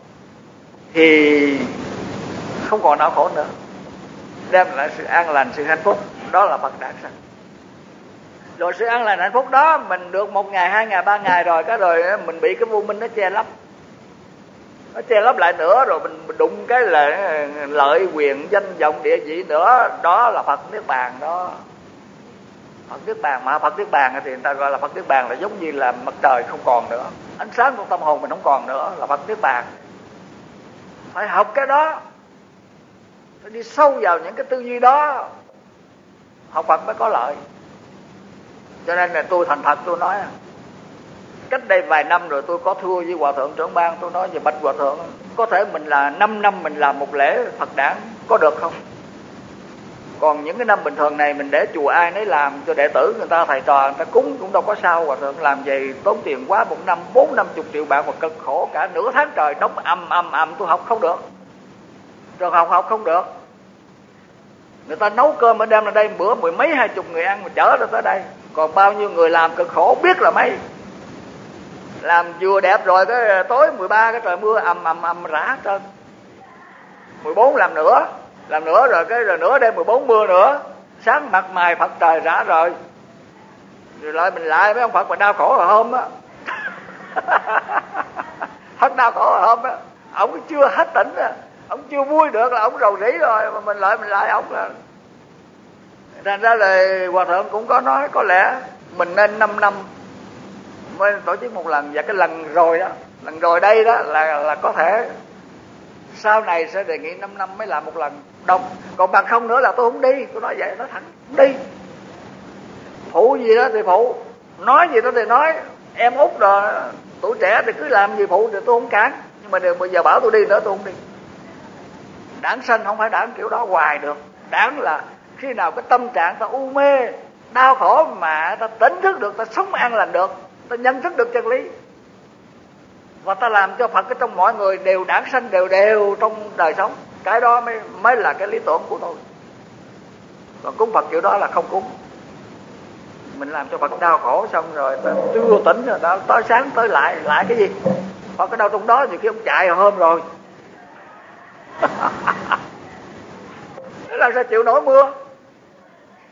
thì không còn đau khổ nữa, đem lại sự an lành, sự hạnh phúc. Đó là Phật đản sanh. Rồi sự an lành hạnh phúc đó mình được 1 ngày, 2 ngày, 3 ngày rồi, rồi mình bị cái vô minh nó che lấp. Nó che lấp lại nữa, rồi mình đụng cái là lợi quyền danh vọng địa vị nữa. Đó là Phật Niết Bàn đó. Phật Niết Bàn, mà Phật Niết Bàn thì người ta gọi là Phật Niết Bàn là giống như là mặt trời không còn nữa, ánh sáng của tâm hồn mình không còn nữa, là Phật Niết Bàn. Phải học cái đó, phải đi sâu vào những cái tư duy đó, học Phật mới có lợi. Cho nên là tôi thành thật tôi nói, cách đây vài năm rồi tôi có thưa với Hòa Thượng trưởng ban, tôi nói về bạch Hòa Thượng, có thể mình là 5 năm mình làm một lễ Phật đản có được không? Còn những cái năm bình thường này mình để chùa ai nấy làm, cho đệ tử người ta, thầy trò người ta cúng cũng đâu có sao. Hòa Thượng làm vậy tốn tiền quá, một năm 4-50 triệu bạc mà cực khổ cả nửa tháng trời, đóng ầm tôi học không được, trường học không được. Người ta nấu cơm ở đem ra đây bữa 10 mấy 20 người ăn mà chở ra tới đây, còn bao nhiêu người làm cực khổ biết là mấy. Làm vừa đẹp rồi cái tối 13 cái trời mưa ầm rã trơn. 14 làm nữa rồi rồi nửa đêm 14 mưa nữa, sáng mặt mày Phật trời rã rồi lại mình lại mấy ông Phật mà đau khổ hồi hôm á. Hết đau khổ hồi hôm á, ông chưa hết tỉnh á, ông chưa vui được là ông rầu rĩ rồi, mà mình lại ông là. Thành ra là Hòa Thượng cũng có nói có lẽ mình nên 5 năm mới tổ chức một lần, và cái lần rồi đây đó là có thể sau này sẽ đề nghị 5 năm mới làm một lần đâu. Còn bằng không nữa là tôi không đi, tôi nói vậy, nói thẳng không đi. Phụ gì đó thì phụ, nói gì đó thì nói, em út rồi tuổi trẻ thì cứ làm gì phụ thì tôi không cản, nhưng mà bây giờ bảo tôi đi nữa tôi không đi. Đản sanh không phải đản kiểu đó hoài được. Đản là khi nào cái tâm trạng ta u mê đau khổ mà ta tỉnh thức được, ta sống an lành được, ta nhận thức được chân lý, và ta làm cho Phật ở trong mọi người đều đản sanh đều trong đời sống, cái đó mới là cái lý tưởng của tôi. Còn cúng Phật kiểu đó là không cúng. Mình làm cho Phật đau khổ xong rồi ta chưa tỉnh rồi đó, tới sáng tới lại cái gì Phật ở đâu trong đó, nhiều khi ông chạy hồi hôm rồi. Làm sao chịu nổi mưa.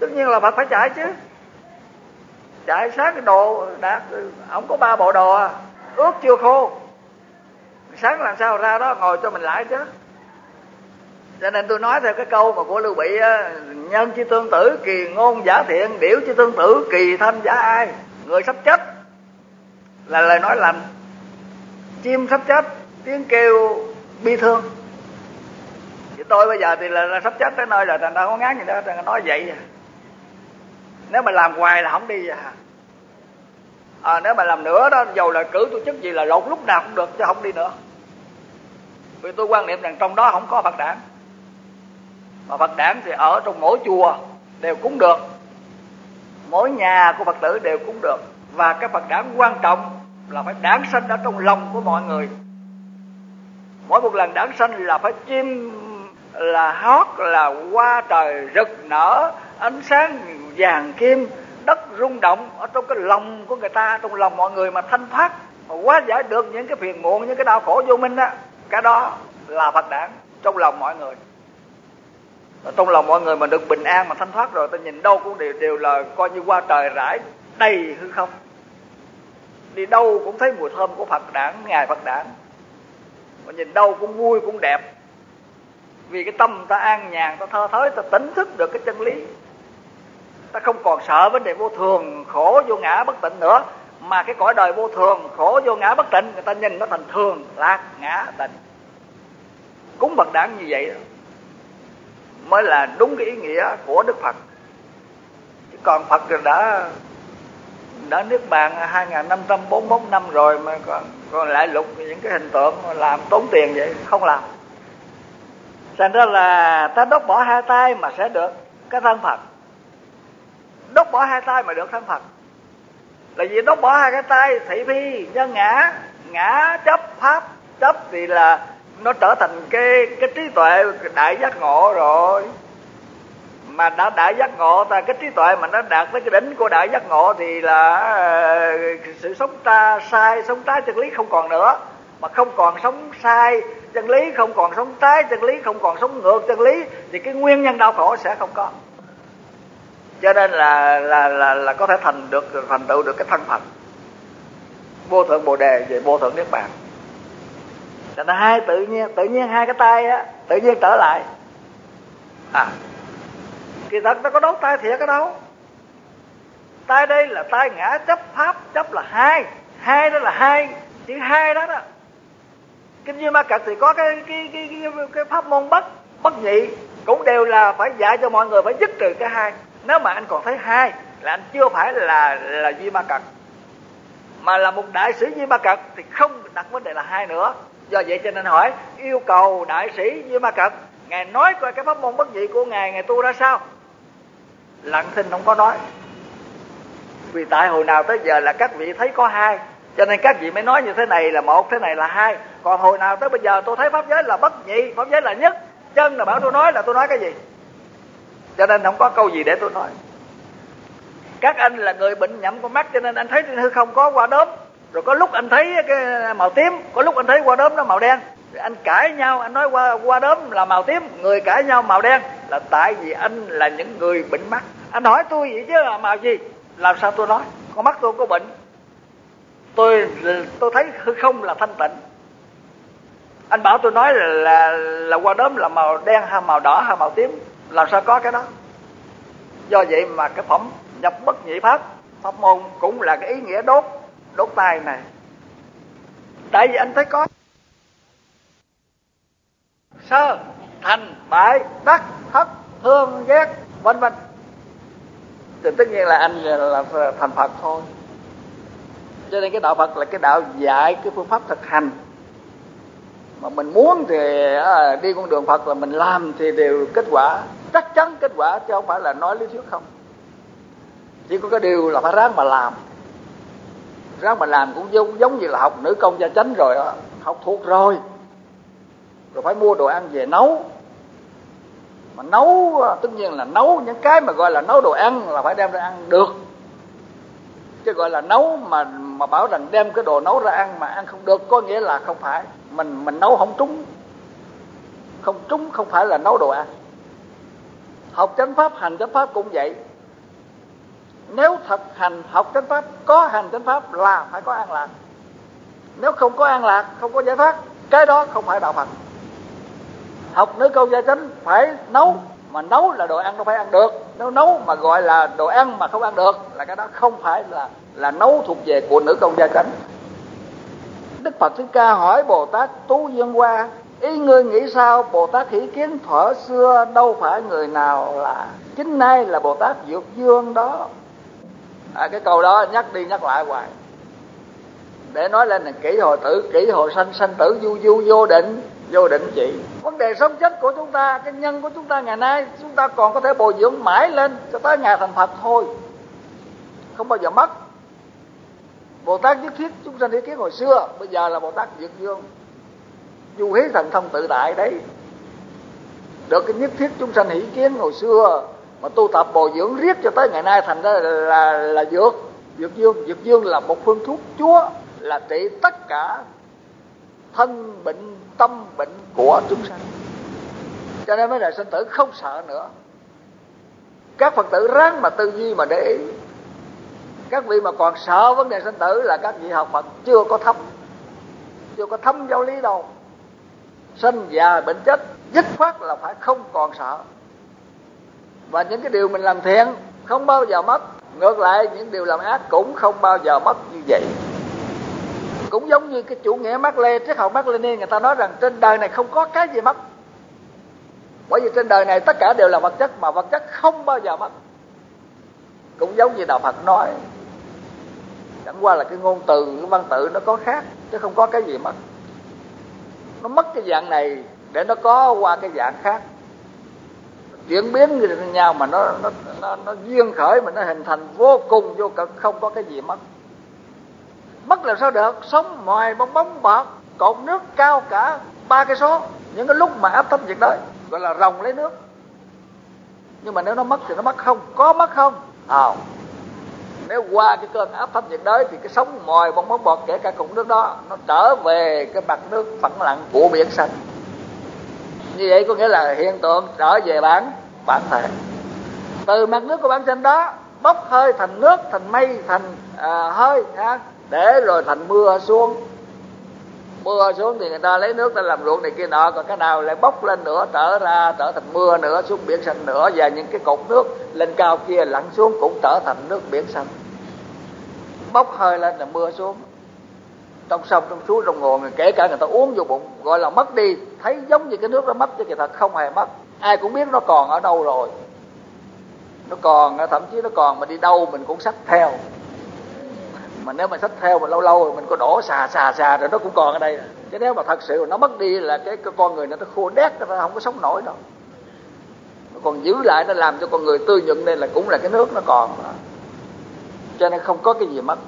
Tất nhiên là Phật phải chạy chứ. Chạy sáng cái đồ đạt, ông có 3 bộ đồ à, ướt chưa khô, sáng làm sao ra đó ngồi cho mình lại chứ. Cho nên tôi nói theo cái câu mà của Lưu Bị á, nhân chi tương tử kỳ ngôn giả thiện, điểu chi tương tử kỳ thanh giả ai. Người sắp chết là lời nói lành, chim sắp chết tiếng kêu bi thương. Thì tôi bây giờ thì là sắp chết tới nơi rồi, thành ra có ngán gì nữa, nói vậy à. Nếu mà làm hoài là không đi à. Nếu mà làm nữa đó, dầu là cử tổ chức gì là lột lúc nào cũng được, chứ không đi nữa. Vì tôi quan niệm rằng trong đó không có Phật đản. Mà Phật đản thì ở trong mỗi chùa đều cúng được, mỗi nhà của Phật tử đều cúng được. Và cái Phật đản quan trọng là phải đản sanh ở trong lòng của mọi người. Mỗi một lần đản sanh là phải chim là hót, là hoa trời rực nở, ánh sáng vàng kim, đất rung động ở trong cái lòng của người ta, trong lòng mọi người mà thanh thoát, mà hóa giải được những cái phiền muộn, những cái đau khổ vô minh á. Cái đó là Phật đản trong lòng mọi người. Ở trong lòng mọi người mà được bình an mà thanh thoát rồi, ta nhìn đâu cũng đều là coi như hoa trời rải đầy hư không. Đi đâu cũng thấy mùi thơm của Phật đản, ngài Phật đản. Mà nhìn đâu cũng vui cũng đẹp. Vì cái tâm ta an nhàn, ta thơ thới, ta tỉnh thức được cái chân lý. Ta không còn sợ vấn đề vô thường, khổ vô ngã bất tịnh nữa. Mà cái cõi đời vô thường, khổ vô ngã bất tịnh, người ta nhìn nó thành thường, lạc, ngã, tịnh. Cúng Phật đản như vậy đó mới là đúng cái ý nghĩa của Đức Phật. Chứ còn Phật đã niết bàn 2541 năm rồi mà còn lại lục những cái hình tượng làm tốn tiền vậy, không làm. Thành ra là ta đốt bỏ 2 tay mà sẽ được cái thân Phật. Đốt bỏ 2 tay mà được thân Phật là vì đốt bỏ 2 cái tay thị phi nhân ngã. Ngã chấp pháp, chấp thì là nó trở thành cái trí tuệ đại giác ngộ rồi. Mà đã đại giác ngộ, ta cái trí tuệ mà nó đạt tới cái đỉnh của đại giác ngộ thì là sự sống ta sai, sống trái chân lý không còn nữa. Mà không còn sống sai chân lý, không còn sống trái chân lý, không còn sống ngược chân lý, thì cái nguyên nhân đau khổ sẽ không có. Cho nên là có thể thành tựu được cái thân Phật vô thượng Bồ đề về vô thượng niết bàn. Cho nên tự nhiên 2 cái tay á tự nhiên trở lại. Kỳ thật nó có đốt tay thiệt ở đâu. Tay đây là tay ngã chấp pháp, chấp là hai đó là hai, chữ hai đó đó. Kinh Duy Ma Cật thì có cái pháp môn bất nhị, cũng đều là phải dạy cho mọi người phải dứt trừ cái hai. Nếu mà anh còn thấy hai là anh chưa phải là Duy Ma Cật, mà là một đại sĩ Duy Ma Cật thì không đặt vấn đề là hai nữa. Do vậy cho nên hỏi yêu cầu đại sĩ Duy Ma Cật, ngài nói coi cái pháp môn bất nhị của ngài tu ra sao. Lặng thinh không có nói. Vì tại hồi nào tới giờ là các vị thấy có hai, cho nên các vị mới nói như thế này là một, thế này là hai. Còn hồi nào tới bây giờ tôi thấy pháp giới là bất nhị, pháp giới là nhất. Chân là bảo tôi nói là tôi nói cái gì? Cho nên không có câu gì để tôi nói. Các anh là người bệnh nhậm con mắt, cho nên anh thấy trên hư không có quả đốm. Rồi có lúc anh thấy cái màu tím, có lúc anh thấy quả đốm nó màu đen. Rồi anh cãi nhau, anh nói quả đốm là màu tím, người cãi nhau màu đen. Là tại vì anh là những người bệnh mắt. Anh hỏi tôi vậy chứ là màu gì? Làm sao tôi nói? Con mắt tôi có bệnh. Tôi thấy hư không là thanh tịnh. Anh bảo tôi nói là quả đốm là màu đen hay màu đỏ hay màu tím, làm sao có cái đó? Do vậy mà cái phẩm nhập bất nhị pháp môn cũng là cái ý nghĩa đốt tay này. Tại vì anh thấy có sơ, thành, bại, đắc, thất, thương, ghét, vân vân, thì tất nhiên là anh là thành Phật thôi. Cho nên cái đạo Phật là cái đạo dạy cái phương pháp thực hành. Mà mình muốn thì đi con đường Phật là mình làm thì đều kết quả, chắc chắn kết quả, chứ không phải là nói lý thuyết không. Chỉ có cái điều là phải ráng mà làm. Ráng mà làm cũng giống như là học nữ công gia chánh rồi đó. Học thuộc rồi phải mua đồ ăn về nấu. Mà nấu tất nhiên là nấu những cái mà gọi là nấu đồ ăn là phải đem ra ăn được. Chứ gọi là nấu mà bảo rằng đem cái đồ nấu ra ăn mà ăn không được, có nghĩa là không phải. Mình nấu không trúng. Không trúng không phải là nấu đồ ăn. Học chánh pháp, hành chánh pháp cũng vậy. Nếu thực hành học chánh pháp, có hành chánh pháp là phải có an lạc. Nếu không có an lạc, không có giải thoát, cái đó không phải đạo Phật. Học nữ câu gia chánh phải nấu, mà nấu là đồ ăn nó phải ăn được. Nếu nấu mà gọi là đồ ăn mà không ăn được là cái đó không phải là nấu thuộc về của nữ công gia chánh. Đức Phật Thích Ca hỏi Bồ Tát Tú Dương Hoa: ý ngươi nghĩ sao? Bồ Tát Hỷ Kiến thuở xưa đâu phải người nào là chính nay là Bồ Tát Dược Dương đó. Cái câu đó nhắc đi nhắc lại hoài để nói lên là kỷ hồi tử, kỷ hồi sanh, sanh tử vô định, vô định trị. Vấn đề sống chết của chúng ta, cái nhân của chúng ta ngày nay chúng ta còn có thể bồi dưỡng mãi lên cho tới ngày thành Phật thôi, không bao giờ mất. Bồ Tát nhất thiết chúng sanh Hỷ Kiến hồi xưa, bây giờ là Bồ Tát Dược Dương, du hí thần thông tự tại đấy. Được cái nhất thiết chúng sanh Hỷ Kiến hồi xưa mà tu tập bồi dưỡng riết cho tới ngày nay thành ra là Dược Dương. Dược Dương là một phương thuốc Chúa, là trị tất cả thân bệnh, tâm bệnh của chúng sanh. Cho nên mấy đời sinh tử không sợ nữa. Các Phật tử ráng mà tư duy mà để ý. Các vị mà còn sợ vấn đề sinh tử là các vị học Phật chưa có thấm giáo lý đâu. Sinh già bệnh chết dứt khoát là phải không còn sợ. Và những cái điều mình làm thiện không bao giờ mất. Ngược lại những điều làm ác cũng không bao giờ mất như vậy. Cũng giống như cái chủ nghĩa Mác Lê, triết học Mác Lênin, người ta nói rằng trên đời này không có cái gì mất. Bởi vì trên đời này tất cả đều là vật chất, mà vật chất không bao giờ mất. Cũng giống như đạo Phật nói, chẳng qua là cái ngôn từ, cái văn tự nó có khác, chứ không có cái gì mất. Nó mất cái dạng này để nó có qua cái dạng khác, chuyển biến như nhau mà nó duyên khởi mà nó hình thành vô cùng vô cực, không có cái gì mất. Mất làm sao được? Sống ngoài bong bóng bọt, cột nước cao cả 3 cây số, những cái lúc mà áp thấp nhiệt đới gọi là ròng lấy nước. Nhưng mà nếu nó mất thì nó mất không? Có mất không? Nếu qua cái cơn áp thấp nhiệt đới thì cái sóng mồi bong bóng bọt, kể cả cục nước đó, nó trở về cái mặt nước phẳng lặng của biển xanh. Như vậy có nghĩa là hiện tượng trở về bản thể. Từ mặt nước của bản xanh đó bốc hơi thành nước, thành mây, thành hơi ha, để rồi thành mưa xuống. Mưa xuống thì người ta lấy nước ta làm ruộng này kia nọ, còn cái nào lại bốc lên nữa, trở thành mưa nữa, xuống biển xanh nữa, và những cái cột nước lên cao kia lặn xuống cũng trở thành nước biển xanh. Bốc hơi lên là mưa xuống, trong sông, trong suối, trong nguồn, kể cả người ta uống vô bụng, gọi là mất đi, thấy giống như cái nước đó mất, chứ kỳ thật không hề mất. Ai cũng biết nó còn ở đâu rồi, nó còn, thậm chí nó còn mà đi đâu mình cũng xách theo. Mà nếu mà xách theo mà lâu lâu rồi mình có đổ xà rồi nó cũng còn ở đây. Chứ nếu mà thật sự nó mất đi là cái con người nó khô đét, nó không có sống nổi đâu. Nó còn giữ lại, nó làm cho con người tươi nhuận nên là cũng là cái nước nó còn. Cho nên không có cái gì mất.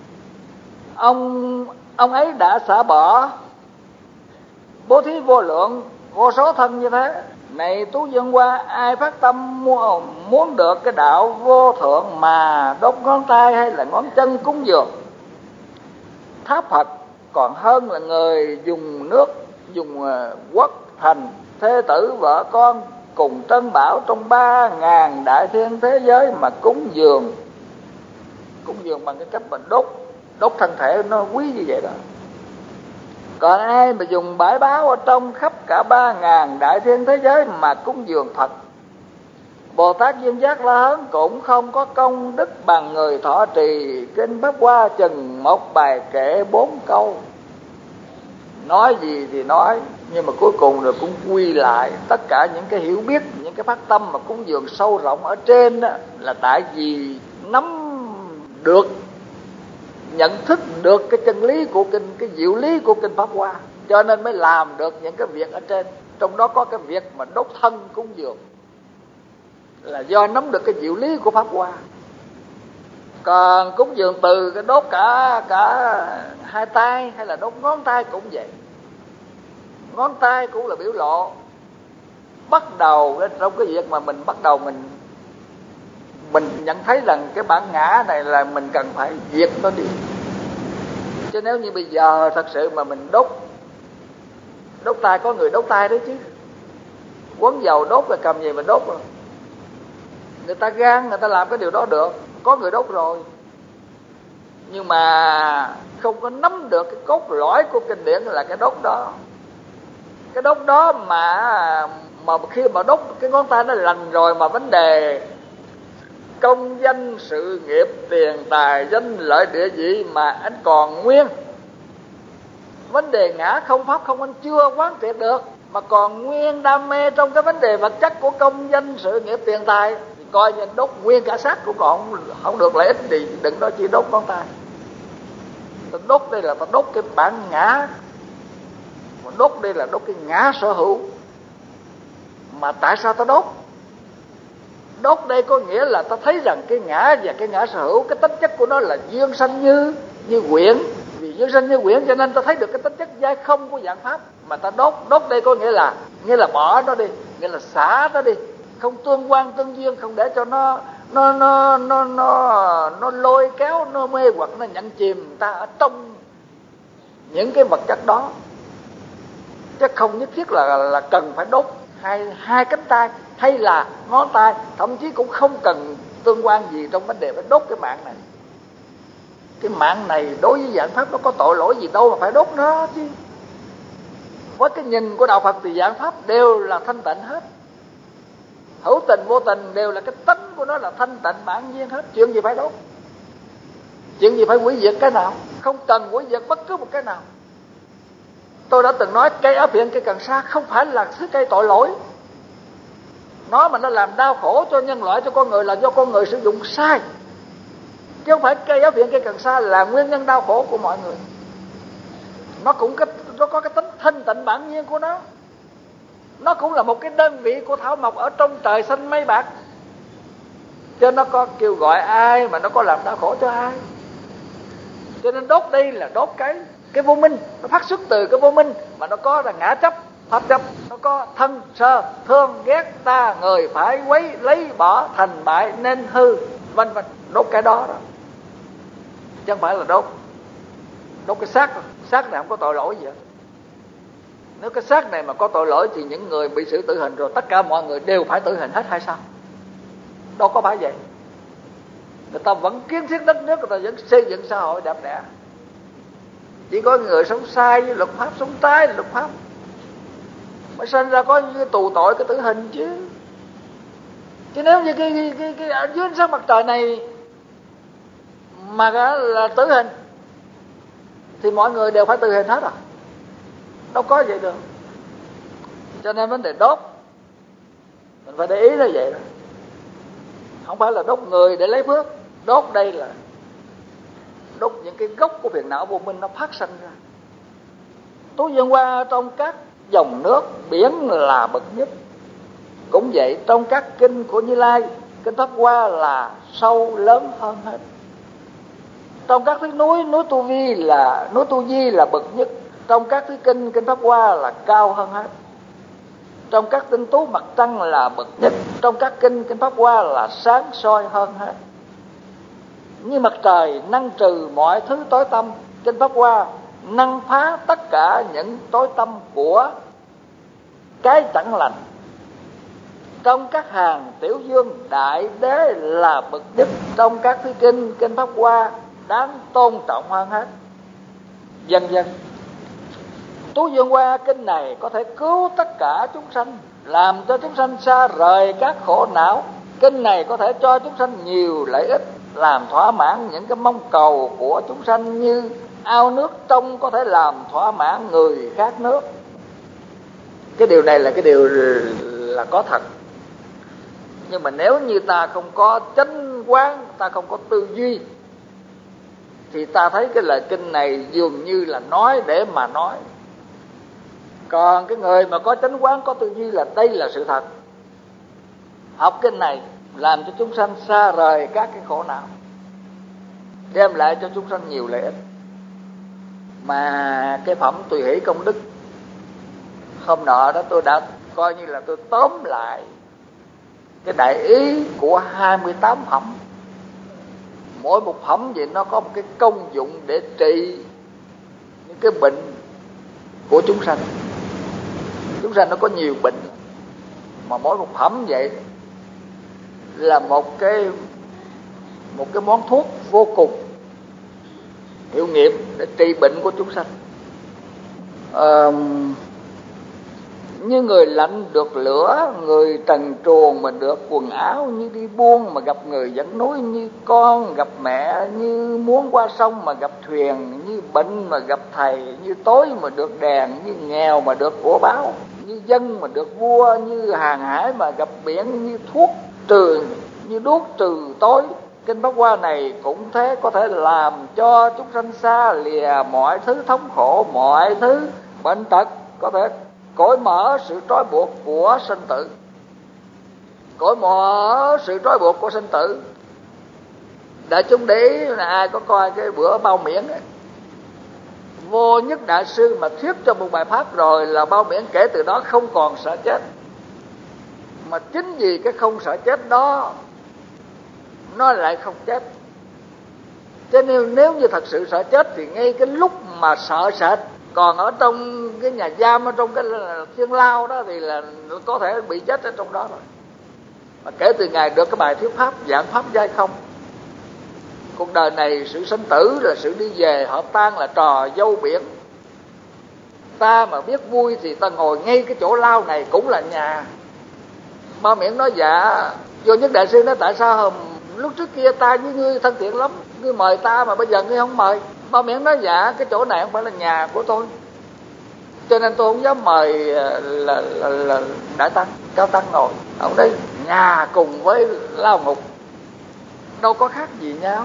Ông ấy đã xả bỏ bố thí vô lượng vô số thân như thế. Này Tú Dương Hoa, ai phát tâm muốn được cái đạo vô thượng mà đốt ngón tay hay là ngón chân cúng dường tháp Phật còn hơn là người dùng nước, dùng quốc thành thê tử vợ con cùng珍bảo trong 3.000 đại thiên thế giới mà cúng dường bằng cái cách mà đốt thân thể nó quý như vậy đó. Còn ai mà dùng bãi báo ở trong khắp cả 3.000 đại thiên thế giới mà cúng dường Phật, Bồ Tát Duyên Giác La Hán cũng không có công đức bằng người thọ trì kinh Pháp Hoa chừng một bài kệ 4 câu. Nói gì thì nói, nhưng mà cuối cùng rồi cũng quy lại tất cả những cái hiểu biết, những cái phát tâm mà cúng dường sâu rộng ở trên đó, là tại vì nắm được, nhận thức được cái chân lý của kinh, cái diệu lý của kinh Pháp Hoa, cho nên mới làm được những cái việc ở trên. Trong đó có cái việc mà đốt thân cúng dường là do nắm được cái diệu lý của Pháp Hoa. Còn cúng dường từ cái đốt cả 2 tay hay là đốt ngón tay cũng vậy. Ngón tay cũng là biểu lộ bắt đầu trong cái việc mà mình bắt đầu mình nhận thấy rằng cái bản ngã này là mình cần phải diệt nó đi. Chứ nếu như bây giờ thật sự mà mình đốt tay, có người đốt tay đấy chứ, quấn dầu đốt rồi cầm gì mà đốt rồi. Người ta gan, người ta làm cái điều đó được, có người đốt rồi, nhưng mà không có nắm được cái cốt lõi của kinh điển là cái đốt đó. Cái đốt đó mà khi mà đốt cái ngón tay nó lành rồi, mà vấn đề công danh sự nghiệp tiền tài danh lợi địa vị mà anh còn nguyên, vấn đề ngã không pháp không anh chưa quán triệt được, mà còn nguyên đam mê trong cái vấn đề vật chất của công danh sự nghiệp tiền tài, thì coi như đốt nguyên cả xác cũng còn không được lợi ích, thì đừng nói chỉ đốt ngón tay. Ta đốt đây là ta đốt cái bản ngã, mà đốt đây là đốt cái ngã sở hữu. Mà tại sao ta đốt? Đốt đây có nghĩa là ta thấy rằng cái ngã và cái ngã sở hữu, cái tính chất của nó là duyên sanh như quyển. Vì duyên sanh như quyển cho nên ta thấy được cái tính chất giai không của dạng pháp mà ta đốt. Đốt đây có nghĩa là bỏ nó đi, nghĩa là xả nó đi, không tương quan tương duyên, không để cho nó lôi kéo, nó mê hoặc nó nhận chìm ta ở trong những cái vật chất đó. Chứ không nhất thiết là cần phải đốt hai cánh tay hay là ngón tay, thậm chí cũng không cần tương quan gì trong vấn đề phải đốt cái mạng này. Cái mạng này đối với dạng pháp nó có tội lỗi gì đâu mà phải đốt nó chứ. Với cái nhìn của đạo Phật thì dạng pháp đều là thanh tịnh hết, hữu tình vô tình đều là cái tánh của nó là thanh tịnh bản nhiên hết. Chuyện gì phải đốt, chuyện gì phải hủy diệt cái nào, không cần hủy diệt bất cứ một cái nào. Tôi đã từng nói cây áp viện, cây cần sa không phải là thứ cây tội lỗi. Nó mà nó làm đau khổ cho nhân loại, cho con người là do con người sử dụng sai, chứ không phải cây áp viện, cây cần sa là nguyên nhân đau khổ của mọi người. Nó có cái tính thanh tịnh bản nhiên của nó. Nó cũng là một cái đơn vị của thảo mộc ở trong trời xanh mây bạc, cho nó có kêu gọi ai mà nó có làm đau khổ cho ai. Cho nên đốt đây là đốt cái vô minh, nó phát xuất từ cái vô minh mà nó có là ngã chấp, pháp chấp, nó có thân sơ, thương ghét, ta người phải quấy lấy bỏ, thành bại nên hư, vân vân. Đốt cái đó chứ không phải là đốt cái xác này không có tội lỗi gì hết. Nếu cái xác này mà có tội lỗi thì những người bị xử tử hình rồi tất cả mọi người đều phải tử hình hết hay sao? Đâu có phải vậy. Người ta vẫn kiến thiết đất nước, người ta vẫn xây dựng xã hội đẹp đẽ. Chỉ có người sống sai với luật pháp, sống trái với luật pháp mới sinh ra có cái tù tội, cái tử hình chứ. Chứ nếu như cái dưới ánh sáng mặt trời này mà là tử hình thì mọi người đều phải tử hình hết à? Đâu có vậy được. Cho nên vấn đề đốt mình phải để ý là vậy đó. Không phải là đốt người để lấy phước. Đốt đây là đốt những cái gốc của phiền não vô minh nó phát sinh ra. Tú dân hoa trong các dòng nước biển là bậc nhất. Cũng vậy trong các kinh của Như Lai, kinh Pháp Hoa là sâu lớn hơn hết. Trong các thứ núi Tu Vi là bậc nhất. Trong các thứ kinh Pháp Hoa là cao hơn hết. Trong các tinh tú mặt trăng là bậc nhất. Trong các kinh Pháp Hoa là sáng soi hơn hết. Như mặt trời năng trừ mọi thứ tối tăm, kinh Pháp Hoa năng phá tất cả những tối tăm của cái chẳng lành. Trong các hàng tiểu dương, Đại Đế là bậc nhất. Trong các thứ kinh Pháp Hoa đáng tôn trọng hơn hết, vân vân. Tú Dương Hoa kinh này có thể cứu tất cả chúng sanh, làm cho chúng sanh xa rời các khổ não. Kinh này có thể cho chúng sanh nhiều lợi ích, làm thỏa mãn những cái mong cầu của chúng sanh, như ao nước trong có thể làm thỏa mãn người khác nước. Cái điều này là cái điều là có thật. Nhưng mà nếu như ta không có chánh quán, ta không có tư duy, thì ta thấy cái lời kinh này dường như là nói để mà nói. Còn cái người mà có chánh quán, có tư duy là đây là sự thật. Học kinh này làm cho chúng sanh xa rời các cái khổ não, đem lại cho chúng sanh nhiều lợi ích. Mà cái phẩm Tùy Hỷ Công Đức hôm nọ đó tôi đã coi như là tôi tóm lại cái đại ý của 28 phẩm. Mỗi một phẩm vậy nó có một cái công dụng để trị những cái bệnh của chúng sanh. Chúng sanh nó có nhiều bệnh, mà mỗi một phẩm vậy là một cái một cái món thuốc vô cùng hiệu nghiệm để trị bệnh của chúng sanh. Như người lạnh được lửa, người trần truồng mà được quần áo, như đi buôn mà gặp người dẫn núi, như con gặp mẹ, như muốn qua sông mà gặp thuyền, như bệnh mà gặp thầy, như tối mà được đèn, như nghèo mà được của báo, như dân mà được vua, như hàng hải mà gặp biển, như thuốc trừ, như đuốc trừ tối. Kinh Pháp Hoa này cũng thế, có thể làm cho chúng sanh xa lìa mọi thứ thống khổ, mọi thứ bệnh tật, có thể cởi mở sự trói buộc của sinh tử. Cởi mở sự trói buộc của sinh tử. Đại chúng để ý là ai có coi cái bữa bao miễn ấy, Vô Nhất Đại Sư mà thuyết cho một bài pháp rồi là bao miễn kể từ đó không còn sợ chết. Mà chính vì cái không sợ chết đó nó lại không chết. Cho nên nếu như thật sự sợ chết thì ngay cái lúc mà sợ sệt còn ở trong cái nhà giam, ở trong cái thiên lao đó thì là có thể bị chết ở trong đó rồi. Mà kể từ ngày được cái bài thuyết pháp giảng pháp giai không, cuộc đời này sự sinh tử là sự đi về, hợp tan là trò dâu biển. Ta mà biết vui thì ta ngồi ngay cái chỗ lao này cũng là nhà. Ba miệng nói dạ. Vô Nhất Đại Sư nói tại sao lúc trước kia ta với ngươi thân thiện lắm, ngươi mời ta mà bây giờ ngươi không mời. Ba miệng nói dạ, cái chỗ này không phải là nhà của tôi, cho nên tôi không dám mời là Đại Tăng, Cao Tăng ngồi. Ông đây nhà cùng với lao ngục đâu có khác gì nhau.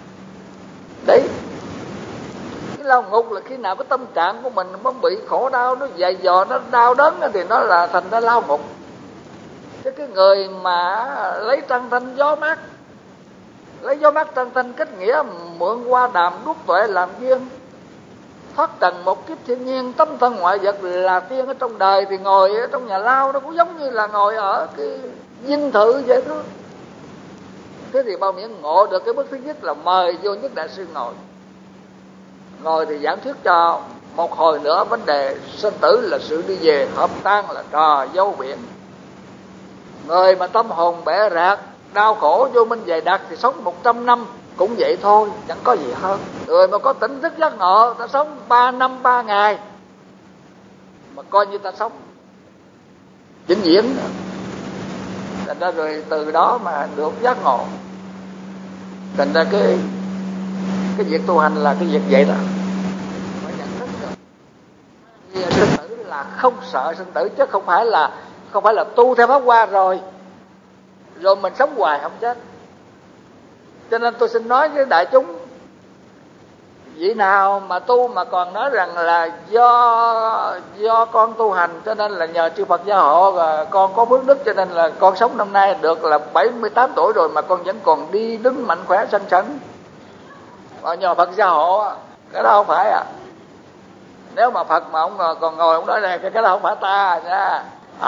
Đấy, cái lao ngục là khi nào cái tâm trạng của mình nó bị khổ đau, nó dày dò, nó đau đớn thì nó là thành ra lao ngục. Chứ cái người mà lấy trăng thanh gió mát, lấy gió mát trăng thanh kết nghĩa, mượn qua đàm đuốc tuệ làm duyên, thoát trần một kiếp thiên nhiên, tấm thân ngoại vật là tiên ở trong đời, thì ngồi ở trong nhà lao nó cũng giống như là ngồi ở cái dinh thự vậy thôi. Thế thì bao miễn ngộ được cái bước thứ nhất là mời Vô Nhất Đại Sư ngồi. Ngồi thì giảng thuyết cho một hồi nữa vấn đề sinh tử là sự đi về, hợp tan là trò dâu biển. Người mà tâm hồn bẻ rạc, đau khổ vô minh dày đặc thì sống 100 năm cũng vậy thôi, chẳng có gì hơn. Người mà có tỉnh thức giác ngộ, ta sống 3 năm 3 ngày mà coi như ta sống vĩnh viễn. Thành ra rồi từ đó mà được giác ngộ. Thành ra cái việc tu hành là cái việc vậy đó, phải nhận thức rồi. Sinh tử là không sợ sinh tử, chứ không phải là tu theo Pháp Hoa rồi mình sống hoài không chết. Cho nên tôi xin nói với đại chúng, vị nào mà tu mà còn nói rằng là do con tu hành cho nên là nhờ chư Phật gia hộ, và con có phước đức cho nên là con sống năm nay được là 78 tuổi rồi mà con vẫn còn đi đứng mạnh khỏe xanh xắn, nhờ Phật gia hộ, cái đó không phải à. Nếu mà Phật mà ông còn ngồi ông nói này, cái đó không phải ta nha.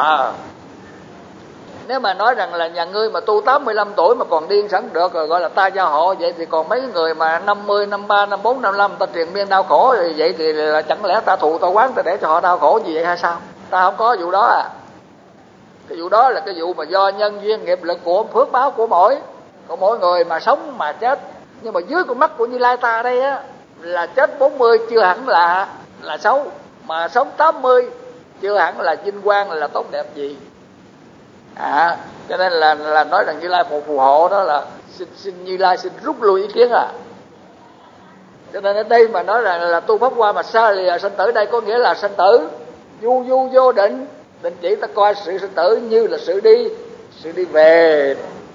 Nếu mà nói rằng là nhà ngươi mà tu 85 tuổi mà còn điên sẵn được rồi gọi là ta gia hộ, vậy thì còn mấy người mà 50, 53, 54, 55 ta triền miên đau khổ thì vậy thì là chẳng lẽ ta thụ ta quán ta để cho họ đau khổ gì vậy hay sao? Ta không có vụ đó à. Cái vụ đó là cái vụ mà do nhân duyên nghiệp lực của phước báo của mỗi người mà sống mà chết. Nhưng mà dưới con mắt của Như Lai ta đây á là chết 40 chưa hẳn là xấu, mà sống 80 chưa hẳn là vinh quang là tốt đẹp gì. Cho nên là nói rằng Như Lai phù hộ đó là xin Như Lai xin rút lui ý kiến à. Cho nên ở đây mà nói rằng là tu Pháp Hoa mà xa lìa sinh tử, đây có nghĩa là sinh tử du vô định. Định chỉ ta coi sự sinh tử như là sự đi về,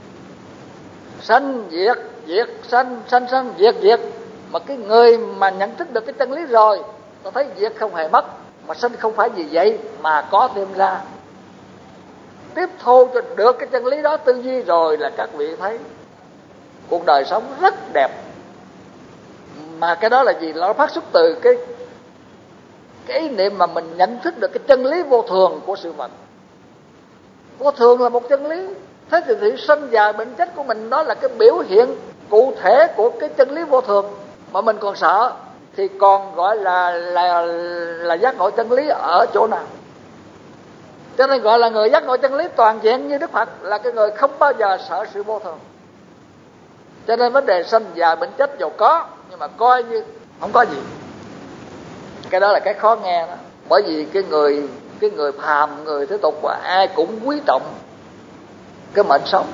sanh diệt, diệt sanh, sanh sanh diệt diệt. Mà cái người mà nhận thức được cái chân lý rồi, ta thấy diệt không hề mất, mà sanh không phải vì vậy mà có thêm ra. Tiếp thu cho được cái chân lý đó, tư duy rồi là các vị thấy cuộc đời sống rất đẹp. Mà cái đó là gì? Nó phát xuất từ cái ý niệm mà mình nhận thức được cái chân lý vô thường của sự vật. Vô thường là một chân lý. Thế thì sinh già bệnh chết của mình đó là cái biểu hiện cụ thể của cái chân lý vô thường. Mà mình còn sợ thì còn gọi là giác ngộ chân lý ở chỗ nào? Cho nên gọi là người giác ngộ chân lý toàn diện như Đức Phật là cái người không bao giờ sợ sự vô thường. Cho nên vấn đề sanh già bệnh chết giàu có, nhưng mà coi như không có gì. Cái đó là cái khó nghe đó. Bởi vì cái người phàm, người thế tục ai cũng quý trọng cái mệnh sống.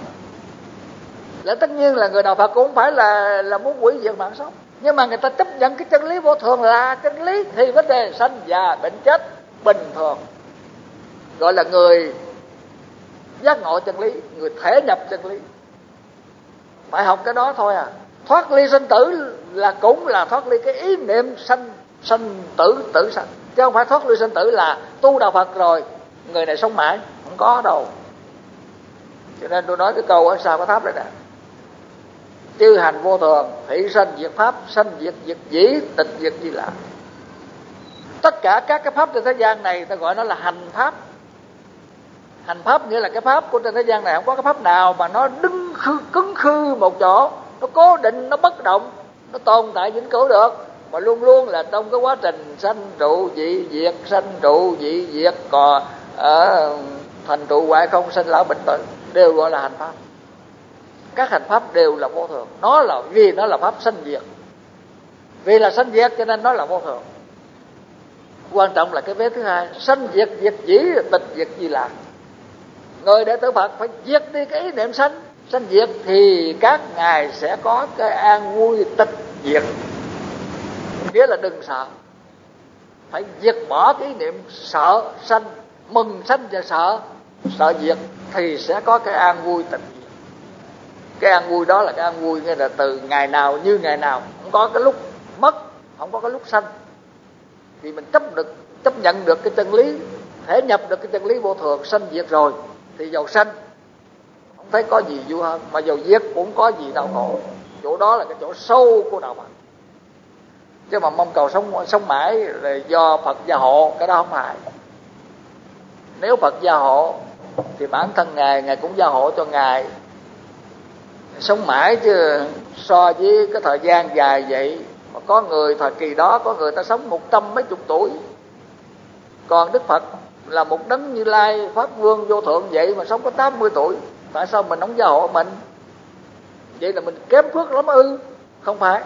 Là tất nhiên là người đạo Phật cũng không phải là muốn hủy diệt mạng sống, nhưng mà người ta chấp nhận cái chân lý vô thường là chân lý, thì vấn đề sanh già bệnh chết bình thường. Gọi là người giác ngộ chân lý, người thể nhập chân lý. Phải học cái đó thôi à. Thoát ly sinh tử là cũng là thoát ly cái ý niệm sanh tử sanh, chứ không phải thoát ly sinh tử là tu đạo Phật rồi người này sống mãi, không có đâu. Cho nên tôi nói cái câu ở Sa Mã Tháp đây nè: chư hành vô thường, thị sanh diệt pháp, sanh diệt diệt dĩ, tịch diệt di lạc. Tất cả các cái pháp trên thế gian này ta gọi nó là hành pháp. Hành pháp nghĩa là cái pháp của trên thế gian này không có cái pháp nào mà nó đứng cứng khư một chỗ, nó cố định, nó bất động, nó tồn tại vĩnh cửu được, mà luôn luôn là trong cái quá trình sanh trụ dị diệt, sanh trụ dị diệt, còn ở thành trụ hoại không, sinh lão bệnh tử, đều gọi là hành pháp. Các hành pháp đều là vô thường. Nó là vì nó là pháp sanh diệt, vì là sanh diệt cho nên nó là vô thường. Quan trọng là cái vế thứ hai: sanh diệt diệt dĩ, tịch diệt di lạc. Người đệ tử Phật phải diệt đi cái ý niệm sanh diệt, thì các ngài sẽ có cái an vui tịch diệt. Nghĩa là đừng sợ, phải diệt bỏ cái ý niệm sợ sanh, mừng sanh và sợ diệt, thì sẽ có cái an vui tịch diệt. Cái an vui đó là cái an vui nghĩa là từ ngày nào như ngày nào, không có cái lúc mất, không có cái lúc sanh. Vì mình chấp nhận được cái chân lý, thể nhập được cái chân lý vô thường sanh diệt rồi, thì dầu sanh không thấy có gì vui hơn, mà dầu diệt cũng có gì đau khổ. Chỗ đó là cái chỗ sâu của đạo Phật. Chứ mà mong cầu sống mãi là do Phật gia hộ, cái đó không phải. Nếu Phật gia hộ thì bản thân Ngài cũng gia hộ cho Ngài sống mãi, chứ so với cái thời gian dài vậy mà có người thời kỳ đó có người ta sống 100 mấy chục tuổi, còn Đức Phật là một đấng Như Lai Pháp Vương vô thượng vậy mà sống có 80 tuổi. Tại sao mình không gia hộ mình? Vậy là mình kém phước lắm ư? Không phải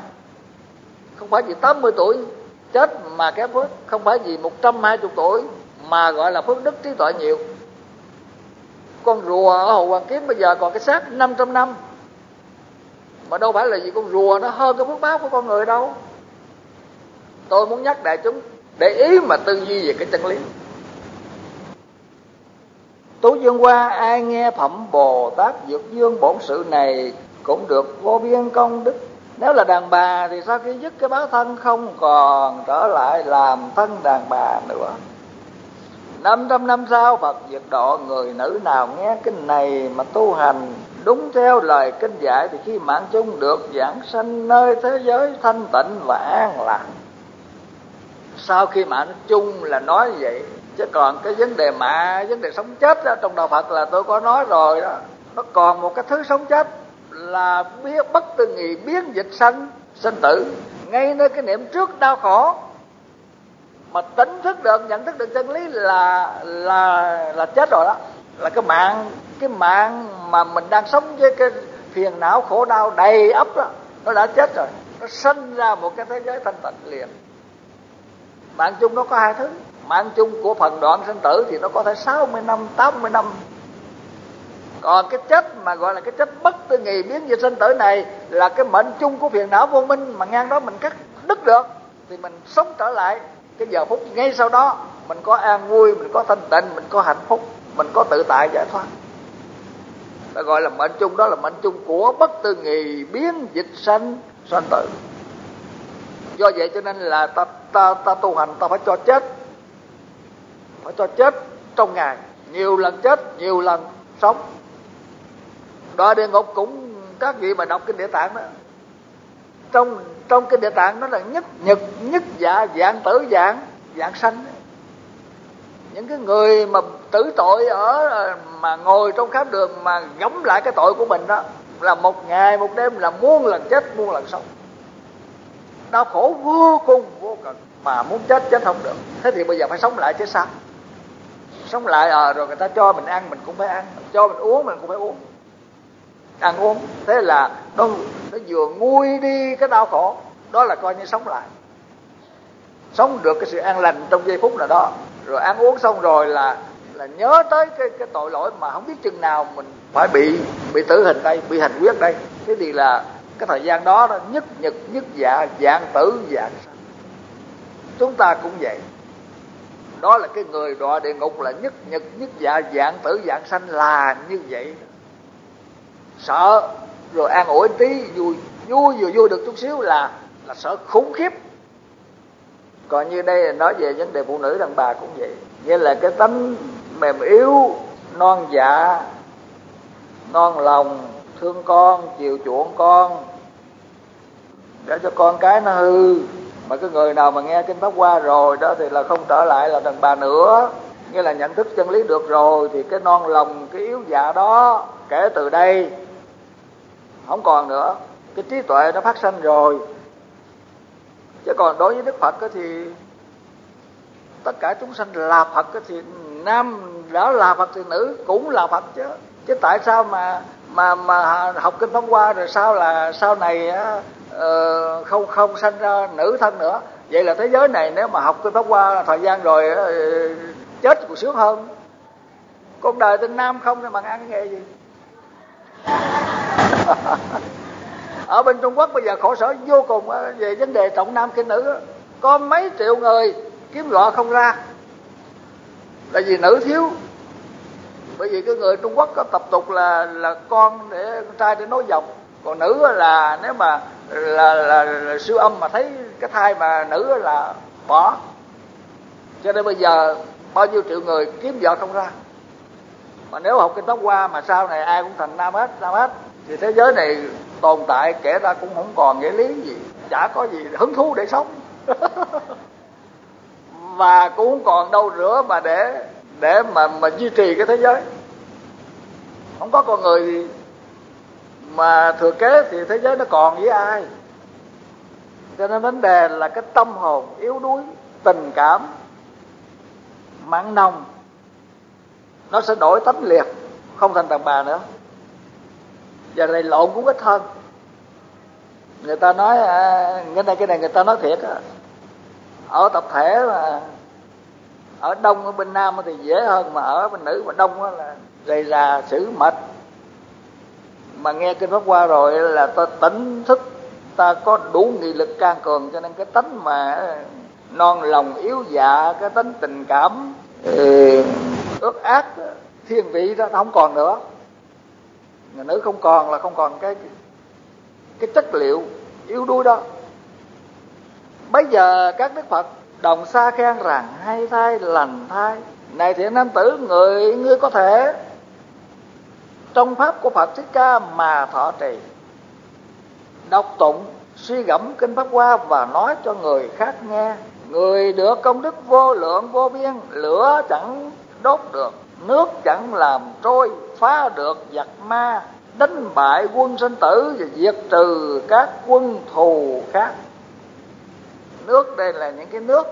vì 80 tuổi chết mà kém phước, không phải vì 120 tuổi mà gọi là phước đức trí tuệ nhiều. Con rùa ở Hồ Hoàn Kiếm bây giờ còn cái xác 500 năm, mà đâu phải là vì con rùa nó hơn cái phước báo của con người đâu. Tôi muốn nhắc đại chúng để ý mà tư duy về cái chân lý. Tú Dương Hoa: ai nghe phẩm Bồ Tát Dược Dương bổn sự này cũng được vô biên công đức. Nếu là đàn bà thì sau khi dứt cái báo thân không còn trở lại làm thân đàn bà nữa. 500 năm sau Phật diệt độ, người nữ nào nghe kinh này mà tu hành đúng theo lời kinh dạy thì khi mạng chung được giảng sanh nơi thế giới thanh tịnh và an lạc. Sau khi mạng chung là nói vậy, chứ còn cái vấn đề sống chết đó, trong đạo Phật là tôi có nói rồi đó. Nó còn một cái thứ sống chết là biết bất tư nghị biến dịch sanh tử, ngay nơi cái niệm trước đau khổ mà tỉnh thức được, nhận thức được chân lý là chết rồi đó. Là cái mạng mà mình đang sống với cái phiền não khổ đau đầy ắp đó, nó đã chết rồi. Nó sinh ra một cái thế giới thanh tịnh liền. Mạng chung nó có hai thứ. Mạng chung của phần đoạn sinh tử thì nó có thể 60 năm, 80 năm. Còn cái chết mà gọi là cái chết bất tư nghì biến dịch sinh tử này là cái mệnh chung của phiền não vô minh, mà ngang đó mình cắt đứt được thì mình sống trở lại cái giờ phút ngay sau đó, mình có an vui, mình có thanh tịnh, mình có hạnh phúc, mình có tự tại giải thoát. Ta gọi là mệnh chung, đó là mệnh chung của bất tư nghì biến dịch sanh tử. Do vậy cho nên là ta tu hành ta phải cho chết trong ngày, nhiều lần chết, nhiều lần sống. Đọa địa ngục cũng các vị mà đọc kinh Địa Tạng đó, trong kinh Địa Tạng nó là nhất nhật nhất dạ dạng tử dạng sanh. Những cái người mà tử tội ở mà ngồi trong khám đường mà gẫm lại cái tội của mình đó, là một ngày một đêm là muôn lần chết muôn lần sống, đau khổ vô cùng vô cực, mà muốn chết không được. Thế thì bây giờ phải sống lại chứ sao? Sống lại rồi người ta cho mình ăn mình cũng phải ăn, cho mình uống mình cũng phải uống, ăn uống. Thế là nó vừa nguôi đi cái đau khổ, đó là coi như sống lại, sống được cái sự an lành trong giây phút nào đó. Rồi ăn uống xong rồi là nhớ tới cái tội lỗi mà không biết chừng nào mình phải bị tử hình đây, bị hành quyết đây. Thế thì là cái thời gian đó nhất nhật nhất dạ, dạng tử dạng sanh. Chúng ta cũng vậy. Đó là cái người đọa địa ngục là nhất nhật nhất dạ, dạng tử dạng sanh là như vậy. Sợ rồi an ủi tí, vui được chút xíu là sợ khủng khiếp. Còn như đây là nói về vấn đề phụ nữ đàn bà cũng vậy. Nghĩa là cái tánh mềm yếu, non dạ, non lòng, thương con, chiều chuộng con, để cho con cái nó hư. Mà cái người nào mà nghe kinh Pháp Hoa rồi đó thì là không trở lại là đàn bà nữa. Nghĩa là nhận thức chân lý được rồi thì cái non lòng, cái yếu dạ đó kể từ đây không còn nữa. Cái trí tuệ nó phát sanh rồi. Chứ còn đối với Đức Phật thì tất cả chúng sanh là Phật thì nam đã là Phật thì nữ cũng là Phật chứ. Chứ tại sao mà học kinh Pháp Hoa rồi sau này không sanh ra nữ thân nữa? Vậy là thế giới này nếu mà học kinh Pháp Hoa thời gian rồi chết còn sướng hơn. Con đời tên nam không thì bằng ăn cái nghề gì? Ở bên Trung Quốc bây giờ khổ sở vô cùng về vấn đề trọng nam khinh nữ. Có mấy triệu người kiếm vợ không ra là vì nữ thiếu. Bởi vì cái người Trung Quốc có tập tục là con trai để nối dòng. Còn nữ là nếu mà là siêu âm mà thấy cái thai mà nữ là bỏ. Cho nên bây giờ bao nhiêu triệu người kiếm vợ không ra. Mà nếu học kinh Pháp Hoa mà sau này ai cũng thành nam hết thì thế giới này tồn tại kể ra cũng không còn nghĩa lý gì, chả có gì hứng thú để sống. Và cũng không còn đâu nữa mà để mà duy trì cái thế giới. Không có con người mà thừa kế thì thế giới nó còn với ai? Cho nên vấn đề là cái tâm hồn yếu đuối, tình cảm mặn nồng nó sẽ đổi tánh liệt, không thành đàn bà nữa. Giờ này lộn cũng ít hơn. Người ta nói cái này người ta nói thiệt á. Ở tập thể mà ở đông ở bên nam thì dễ hơn, mà ở bên nữ mà đông là rầy rà xử mệt. Mà nghe kinh Pháp Hoa rồi là ta tỉnh thức, ta có đủ nghị lực can cường, cho nên cái tánh mà non lòng yếu dạ, cái tánh tình cảm ước ác thiên vị đó không còn nữa. Người nữ không còn là không còn cái chất liệu yếu đuối đó. Bây giờ các Đức Phật đồng xa khen rằng hay thay lành thay. Này thiện nam tử, ngươi có thể trong pháp của Phật Thích Ca mà thọ trì, đọc tụng, suy gẫm kinh Pháp Hoa và nói cho người khác nghe. Người được công đức vô lượng vô biên, lửa chẳng đốt được, nước chẳng làm trôi, phá được giặc ma, đánh bại quân sinh tử và diệt trừ các quân thù khác. Nước đây là những cái nước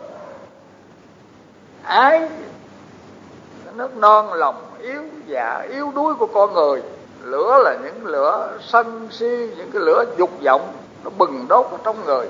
ái, nước non lòng yếu dạ yếu đuối của con người. Lửa là những lửa sân si, những cái lửa dục vọng nó bừng đốt ở trong người.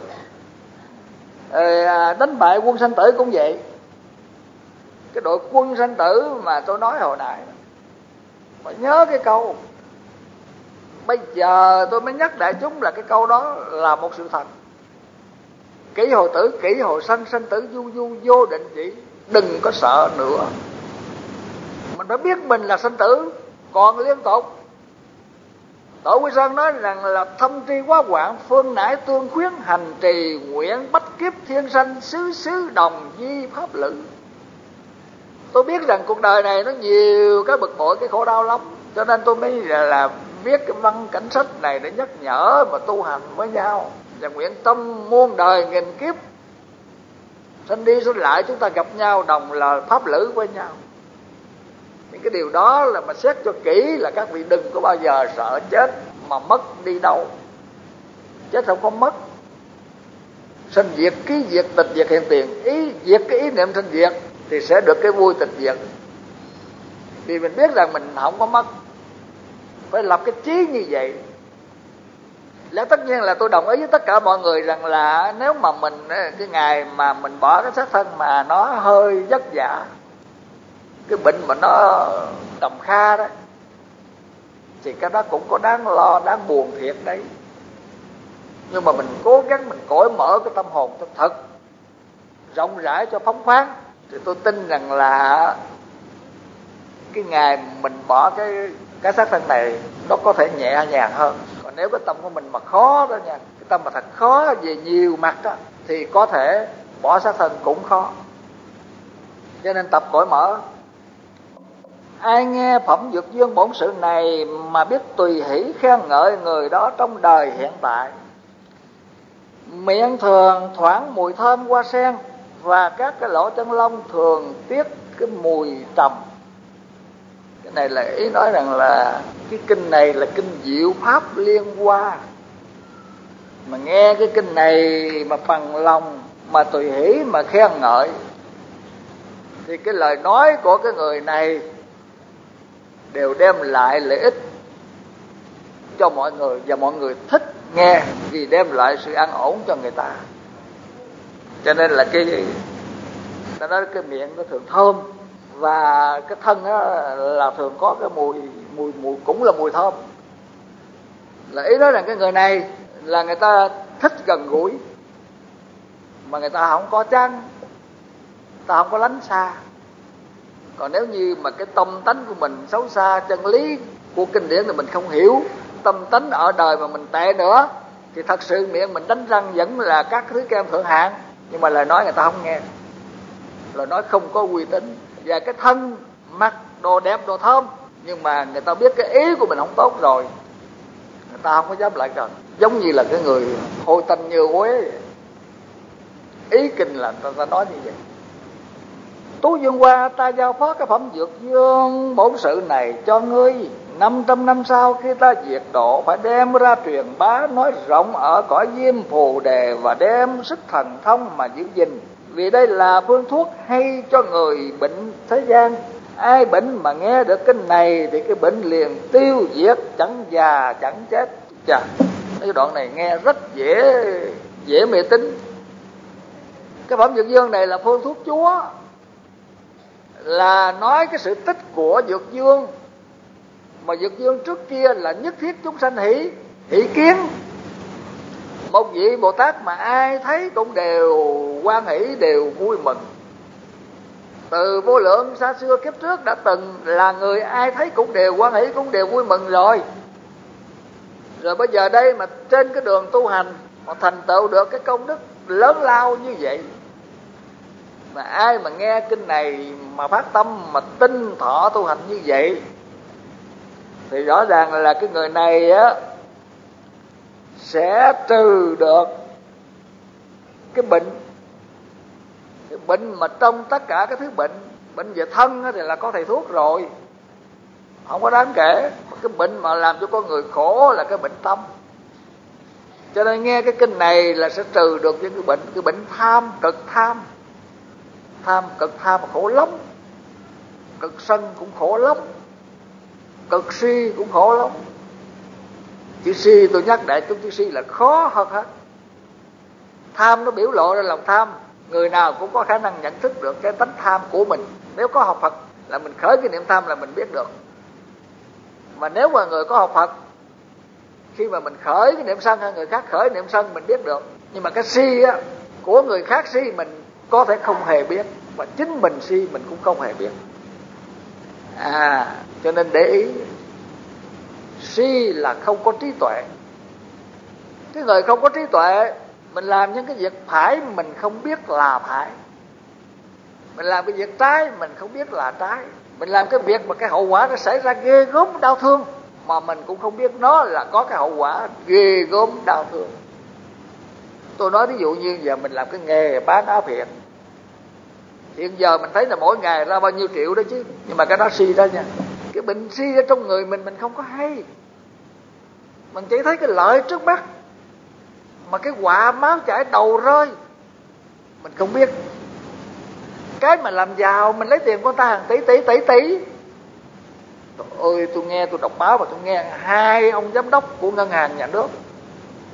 Đánh bại quân sanh tử cũng vậy. Cái đội quân sanh tử mà tôi nói hồi nãy, phải nhớ cái câu. Bây giờ tôi mới nhắc đại chúng là cái câu đó là một sự thật. Kỷ hồ tử, kỷ hồ sanh, sanh tử du du, vô định chỉ. Đừng có sợ nữa. Mình phải biết mình là sanh tử còn liên tục. Tổ Quy Sơn nói rằng là thâm tri quá quảng, phương nải tương khuyến, hành trì nguyện bách kiếp thiên sanh, xứ xứ đồng di pháp lữ. Tôi biết rằng cuộc đời này nó nhiều cái bực bội, cái khổ đau lắm, cho nên tôi mới là viết cái văn cảnh sách này để nhắc nhở mà tu hành với nhau. Và nguyện tâm muôn đời nghìn kiếp sanh đi sanh lại chúng ta gặp nhau đồng là pháp lữ với nhau. Những cái điều đó là mà xét cho kỹ là các vị đừng có bao giờ sợ chết mà mất đi đâu. Chết không có mất. Sanh diệt, ký diệt, tịch diệt hiện tiền. Diệt cái ý niệm sanh diệt thì sẽ được cái vui tịch diệt. Vì mình biết rằng mình không có mất. Phải lập cái chí như vậy. Lẽ tất nhiên là tôi đồng ý với tất cả mọi người rằng là nếu mà mình cái ngày mà mình bỏ cái xác thân mà nó hơi vất vả, cái bệnh mà nó trầm kha đó, thì cái đó cũng có đáng lo, đáng buồn thiệt đấy. Nhưng mà mình cố gắng mình cởi mở cái tâm hồn cho thật rộng rãi, cho phóng khoáng, thì tôi tin rằng là cái ngày mình bỏ cái xác thân này nó có thể nhẹ nhàng hơn. Còn nếu cái tâm của mình mà khó đó nha, cái tâm mà thật khó về nhiều mặt đó, thì có thể bỏ xác thân cũng khó. Cho nên tập cởi mở. Ai nghe phẩm Dược Dương bổn sự này mà biết tùy hỷ khen ngợi người đó trong đời hiện tại, miệng thường thoảng mùi thơm hoa sen, và các cái lỗ chân lông thường tiết cái mùi trầm. Cái này là ý nói rằng là cái kinh này là kinh diệu pháp liên hoa. Mà nghe cái kinh này mà bằng lòng, mà tùy hỷ, mà khen ngợi, thì cái lời nói của cái người này đều đem lại lợi ích cho mọi người, và mọi người thích nghe vì đem lại sự an ổn cho người ta. Cho nên là ta nói cái miệng nó thường thơm, và cái thân đó là thường có cái mùi cũng là mùi thơm. Là ý nói rằng cái người này là người ta thích gần gũi, mà người ta không có chán, ta không có lánh xa. Còn nếu như mà cái tâm tánh của mình xấu xa, chân lý của kinh điển thì mình không hiểu, tâm tánh ở đời mà mình tệ nữa, thì thật sự miệng mình đánh răng vẫn là các thứ kem thượng hạng, nhưng mà lời nói người ta không nghe, lời nói không có uy tín. Và cái thân mặc đồ đẹp, đồ thơm, nhưng mà người ta biết cái ý của mình không tốt rồi, người ta không có dám lại gần. Giống như là cái người hôi tanh như quế, ý kinh là ta nói như vậy. Tú Dương Hoa, ta giao phó cái phẩm Dược Dương bổn sự này cho ngươi. 500 năm sau khi ta diệt độ, phải đem ra truyền bá nói rộng ở cõi Diêm Phù Đề, và đem sức thần thông mà giữ gìn. Vì đây là phương thuốc hay cho người bệnh thế gian. Ai bệnh mà nghe được kinh này thì cái bệnh liền tiêu diệt, chẳng già chẳng chết. Chà, cái đoạn này nghe rất dễ mê tín. Cái phẩm Dược Dương này là phương thuốc Chúa, là nói cái sự tích của Dược Dương. Mà Dược Dương trước kia là nhất thiết chúng sanh hỷ kiến. Một vị Bồ Tát mà ai thấy cũng đều hoan hỷ, đều vui mừng. Từ vô lượng xa xưa kiếp trước đã từng là người ai thấy cũng đều hoan hỷ, cũng đều vui mừng rồi. Rồi bây giờ đây mà trên cái đường tu hành mà thành tựu được cái công đức lớn lao như vậy, mà ai mà nghe kinh này mà phát tâm mà tin thọ tu hành như vậy, thì rõ ràng là cái người này á sẽ trừ được cái bệnh mà trong tất cả cái thứ bệnh về thân thì là có thầy thuốc rồi, không có đáng kể. Cái bệnh mà làm cho con người khổ là cái bệnh tâm. Cho nên nghe cái kinh này là sẽ trừ được những cái bệnh tham, cực tham khổ lắm, cực sân cũng khổ lắm, cực si cũng khổ lắm. Chữ si tôi nhắc đại chúng, chữ si là khó hơn hết. Tham nó biểu lộ ra lòng tham, người nào cũng có khả năng nhận thức được cái tánh tham của mình. Nếu có học Phật là mình khởi cái niệm tham là mình biết được. Mà nếu mà người có học Phật, khi mà mình khởi cái niệm sân hay người khác khởi niệm sân mình biết được. Nhưng mà cái si á, của người khác si mình có thể không hề biết, và chính mình si mình cũng không hề biết. Cho nên để ý, si là không có trí tuệ. Cái người không có trí tuệ, mình làm những cái việc phải mình không biết là phải, mình làm cái việc trái mình không biết là trái, mình làm cái việc mà cái hậu quả nó xảy ra ghê gớm đau thương mà mình cũng không biết nó là có cái hậu quả ghê gớm đau thương. Tôi nói ví dụ như giờ mình làm cái nghề bán áo hiện, hiện giờ mình thấy là mỗi ngày ra bao nhiêu triệu đó chứ, nhưng mà cái đó si đó nha. Cái bệnh si ở trong người mình không có hay, mình chỉ thấy cái lợi trước mắt, mà cái quả máu chảy đầu rơi mình không biết. Cái mà làm giàu mình lấy tiền của người ta hàng tỷ. Ôi tôi nghe, tôi đọc báo và tôi nghe hai ông giám đốc của ngân hàng nhà nước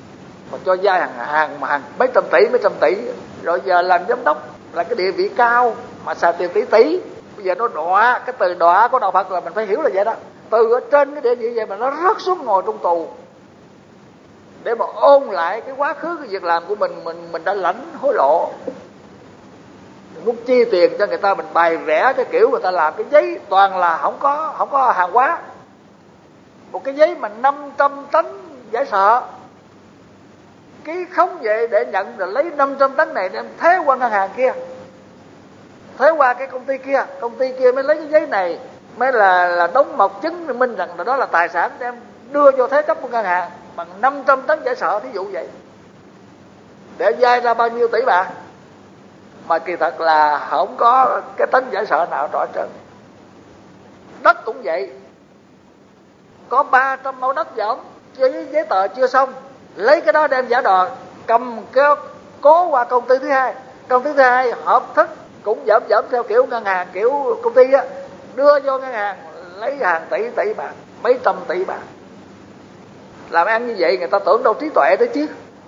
mà cho vay hàng mấy trăm tỷ, rồi giờ làm giám đốc là cái địa vị cao mà xài tiền tỷ. Bây giờ nó đọa, cái từ đọa của đạo Phật là mình phải hiểu là vậy đó. Từ ở trên cái địa vị vậy mà nó rớt xuống ngồi trong tù để mà ôn lại cái quá khứ, cái việc làm của mình đã lãnh hối lộ. Mình muốn chi tiền cho người ta, mình bày vẽ cái kiểu người ta làm cái giấy toàn là không có hàng hóa. Một cái giấy mà 500 tấn giải sợ, ký khống vậy để nhận, rồi lấy 500 tấn này đem thế qua ngân hàng kia, thế qua cái công ty kia mới lấy cái giấy này, mới là đóng mộc chứng minh rằng là đó là tài sản, đem đưa vô thế chấp của ngân hàng bằng 500 tấn giải sợ, thí dụ vậy, để vay ra bao nhiêu tỷ bạc mà kỳ thật là không có cái tấn giải sợ nào rõ trơn. Đất cũng vậy, có 300 mẫu đất giống giấy tờ chưa xong, lấy cái đó đem giả đò, cầm cái cố qua công ty thứ hai hợp thức cũng dởm theo kiểu ngân hàng, kiểu công ty á, đưa vô ngân hàng lấy hàng tỷ bạc, mấy trăm tỷ bạc. Làm ăn như vậy người ta tưởng đâu trí tuệ đấy chứ.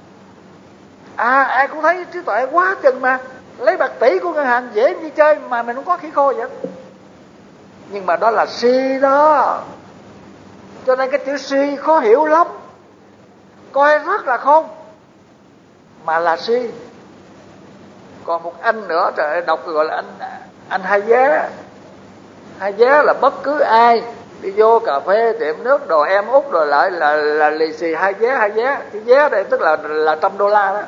Ai cũng thấy trí tuệ quá chừng mà, lấy bạc tỷ của ngân hàng dễ như chơi mà mình không có khí khô vậy. Nhưng mà đó là si đó, cho nên cái chữ si khó hiểu lắm, coi rất là khôn mà là si. Còn một anh nữa, trời ơi, đọc gọi là anh Hai Vé. Hai Vé là bất cứ ai đi vô cà phê, tiệm nước, đồ em út rồi lại là lì xì Hai Vé. Cái vé đây tức là $100 đó.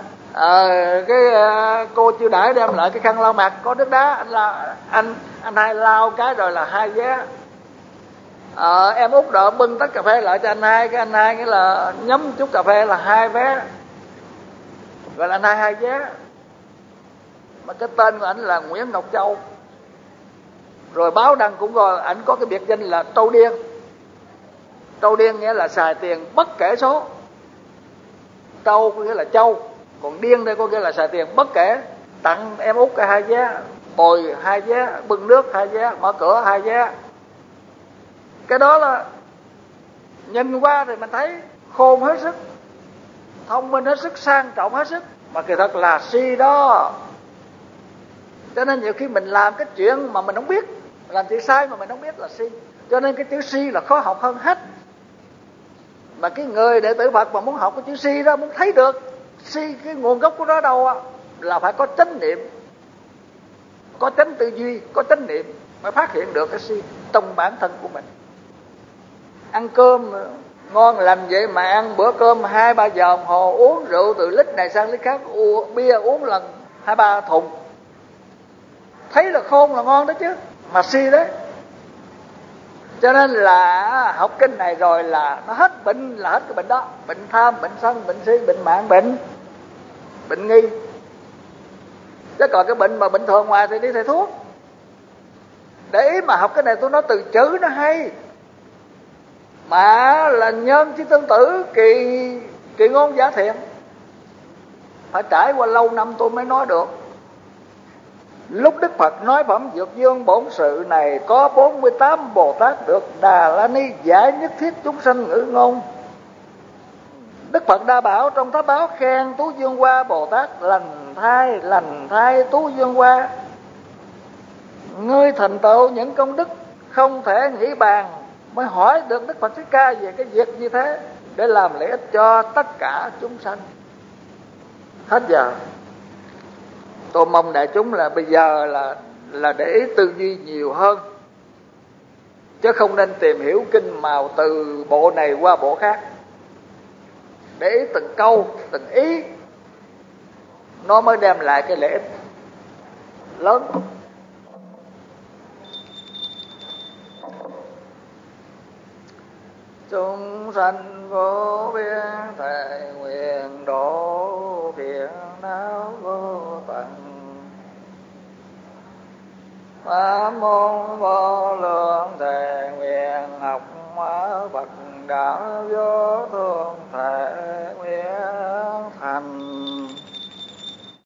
Cô chưa đãi đem lại cái khăn lau mặt có nước đá, anh Hai lau cái rồi là Hai Vé. Em út đỡ bưng tách cà phê lại cho anh Hai, cái anh Hai nghĩa là nhấm chút cà phê là 2 vé, gọi là anh Hai Vé. Mà cái tên của ảnh là Nguyễn Ngọc Châu. Rồi báo đăng cũng gọi ảnh có cái biệt danh là Trâu Điên. Trâu Điên nghĩa là xài tiền bất kể số. Trâu có nghĩa là châu, còn điên đây có nghĩa là xài tiền bất kể. Tặng em út cái 2 vé, bồi 2 vé, bưng nước 2 vé, mở cửa 2 vé. Cái đó là nhìn qua thì mình thấy khôn hết sức, thông minh hết sức, sang trọng hết sức, mà kỳ thật là si đó. Cho nên nhiều khi mình làm cái chuyện mà mình không biết, làm chuyện sai mà mình không biết là si. Cho nên cái chữ si là khó học hơn hết. Mà cái người đệ tử Phật mà muốn học cái chữ si đó, muốn thấy được si cái nguồn gốc của nó đâu á, là phải có chánh niệm, có chánh tư duy, có chánh niệm mới phát hiện được cái si trong bản thân của mình. Ăn cơm ngon làm vậy mà ăn bữa cơm 2-3 giờ đồng hồ, uống rượu từ lít này sang lít khác, bia uống lần 2-3 thùng, thấy là khôn là ngon đó chứ, mà si đấy. Cho nên là học kinh này rồi là nó hết bệnh, là hết cái bệnh đó, bệnh tham, bệnh sân, bệnh si, bệnh mạng, bệnh nghi. Chứ còn cái bệnh mà bình thường ngoài thì đi thầy thuốc. Để ý mà học cái này tôi nói từ chữ nó hay, mà là nhân chi tương tử, kỳ ngôn giả thiện. Phải trải qua lâu năm tôi mới nói được. Lúc Đức Phật nói phẩm Dược Dương Bổn Sự này, có 48 Bồ Tát được Đà La Ni giải nhất thiết chúng sanh ngữ ngôn. Đức Phật đã bảo trong Pháp Báo khen Tú Dương Hoa Bồ Tát lành thai Tú Dương Hoa. Ngươi thành tựu những công đức không thể nghĩ bàn, mới hỏi được Đức Phật Thích Ca về cái việc như thế để làm lợi ích cho tất cả chúng sanh. Hết giờ. Tôi mong đại chúng là bây giờ là để ý tư duy nhiều hơn, chứ không nên tìm hiểu kinh màu từ bộ này qua bộ khác. Để ý từng câu, từng ý, nó mới đem lại cái lợi ích lớn. Chúng sanh vô biên thệ nguyện độ phiền não vô tận. Pháp môn vô lượng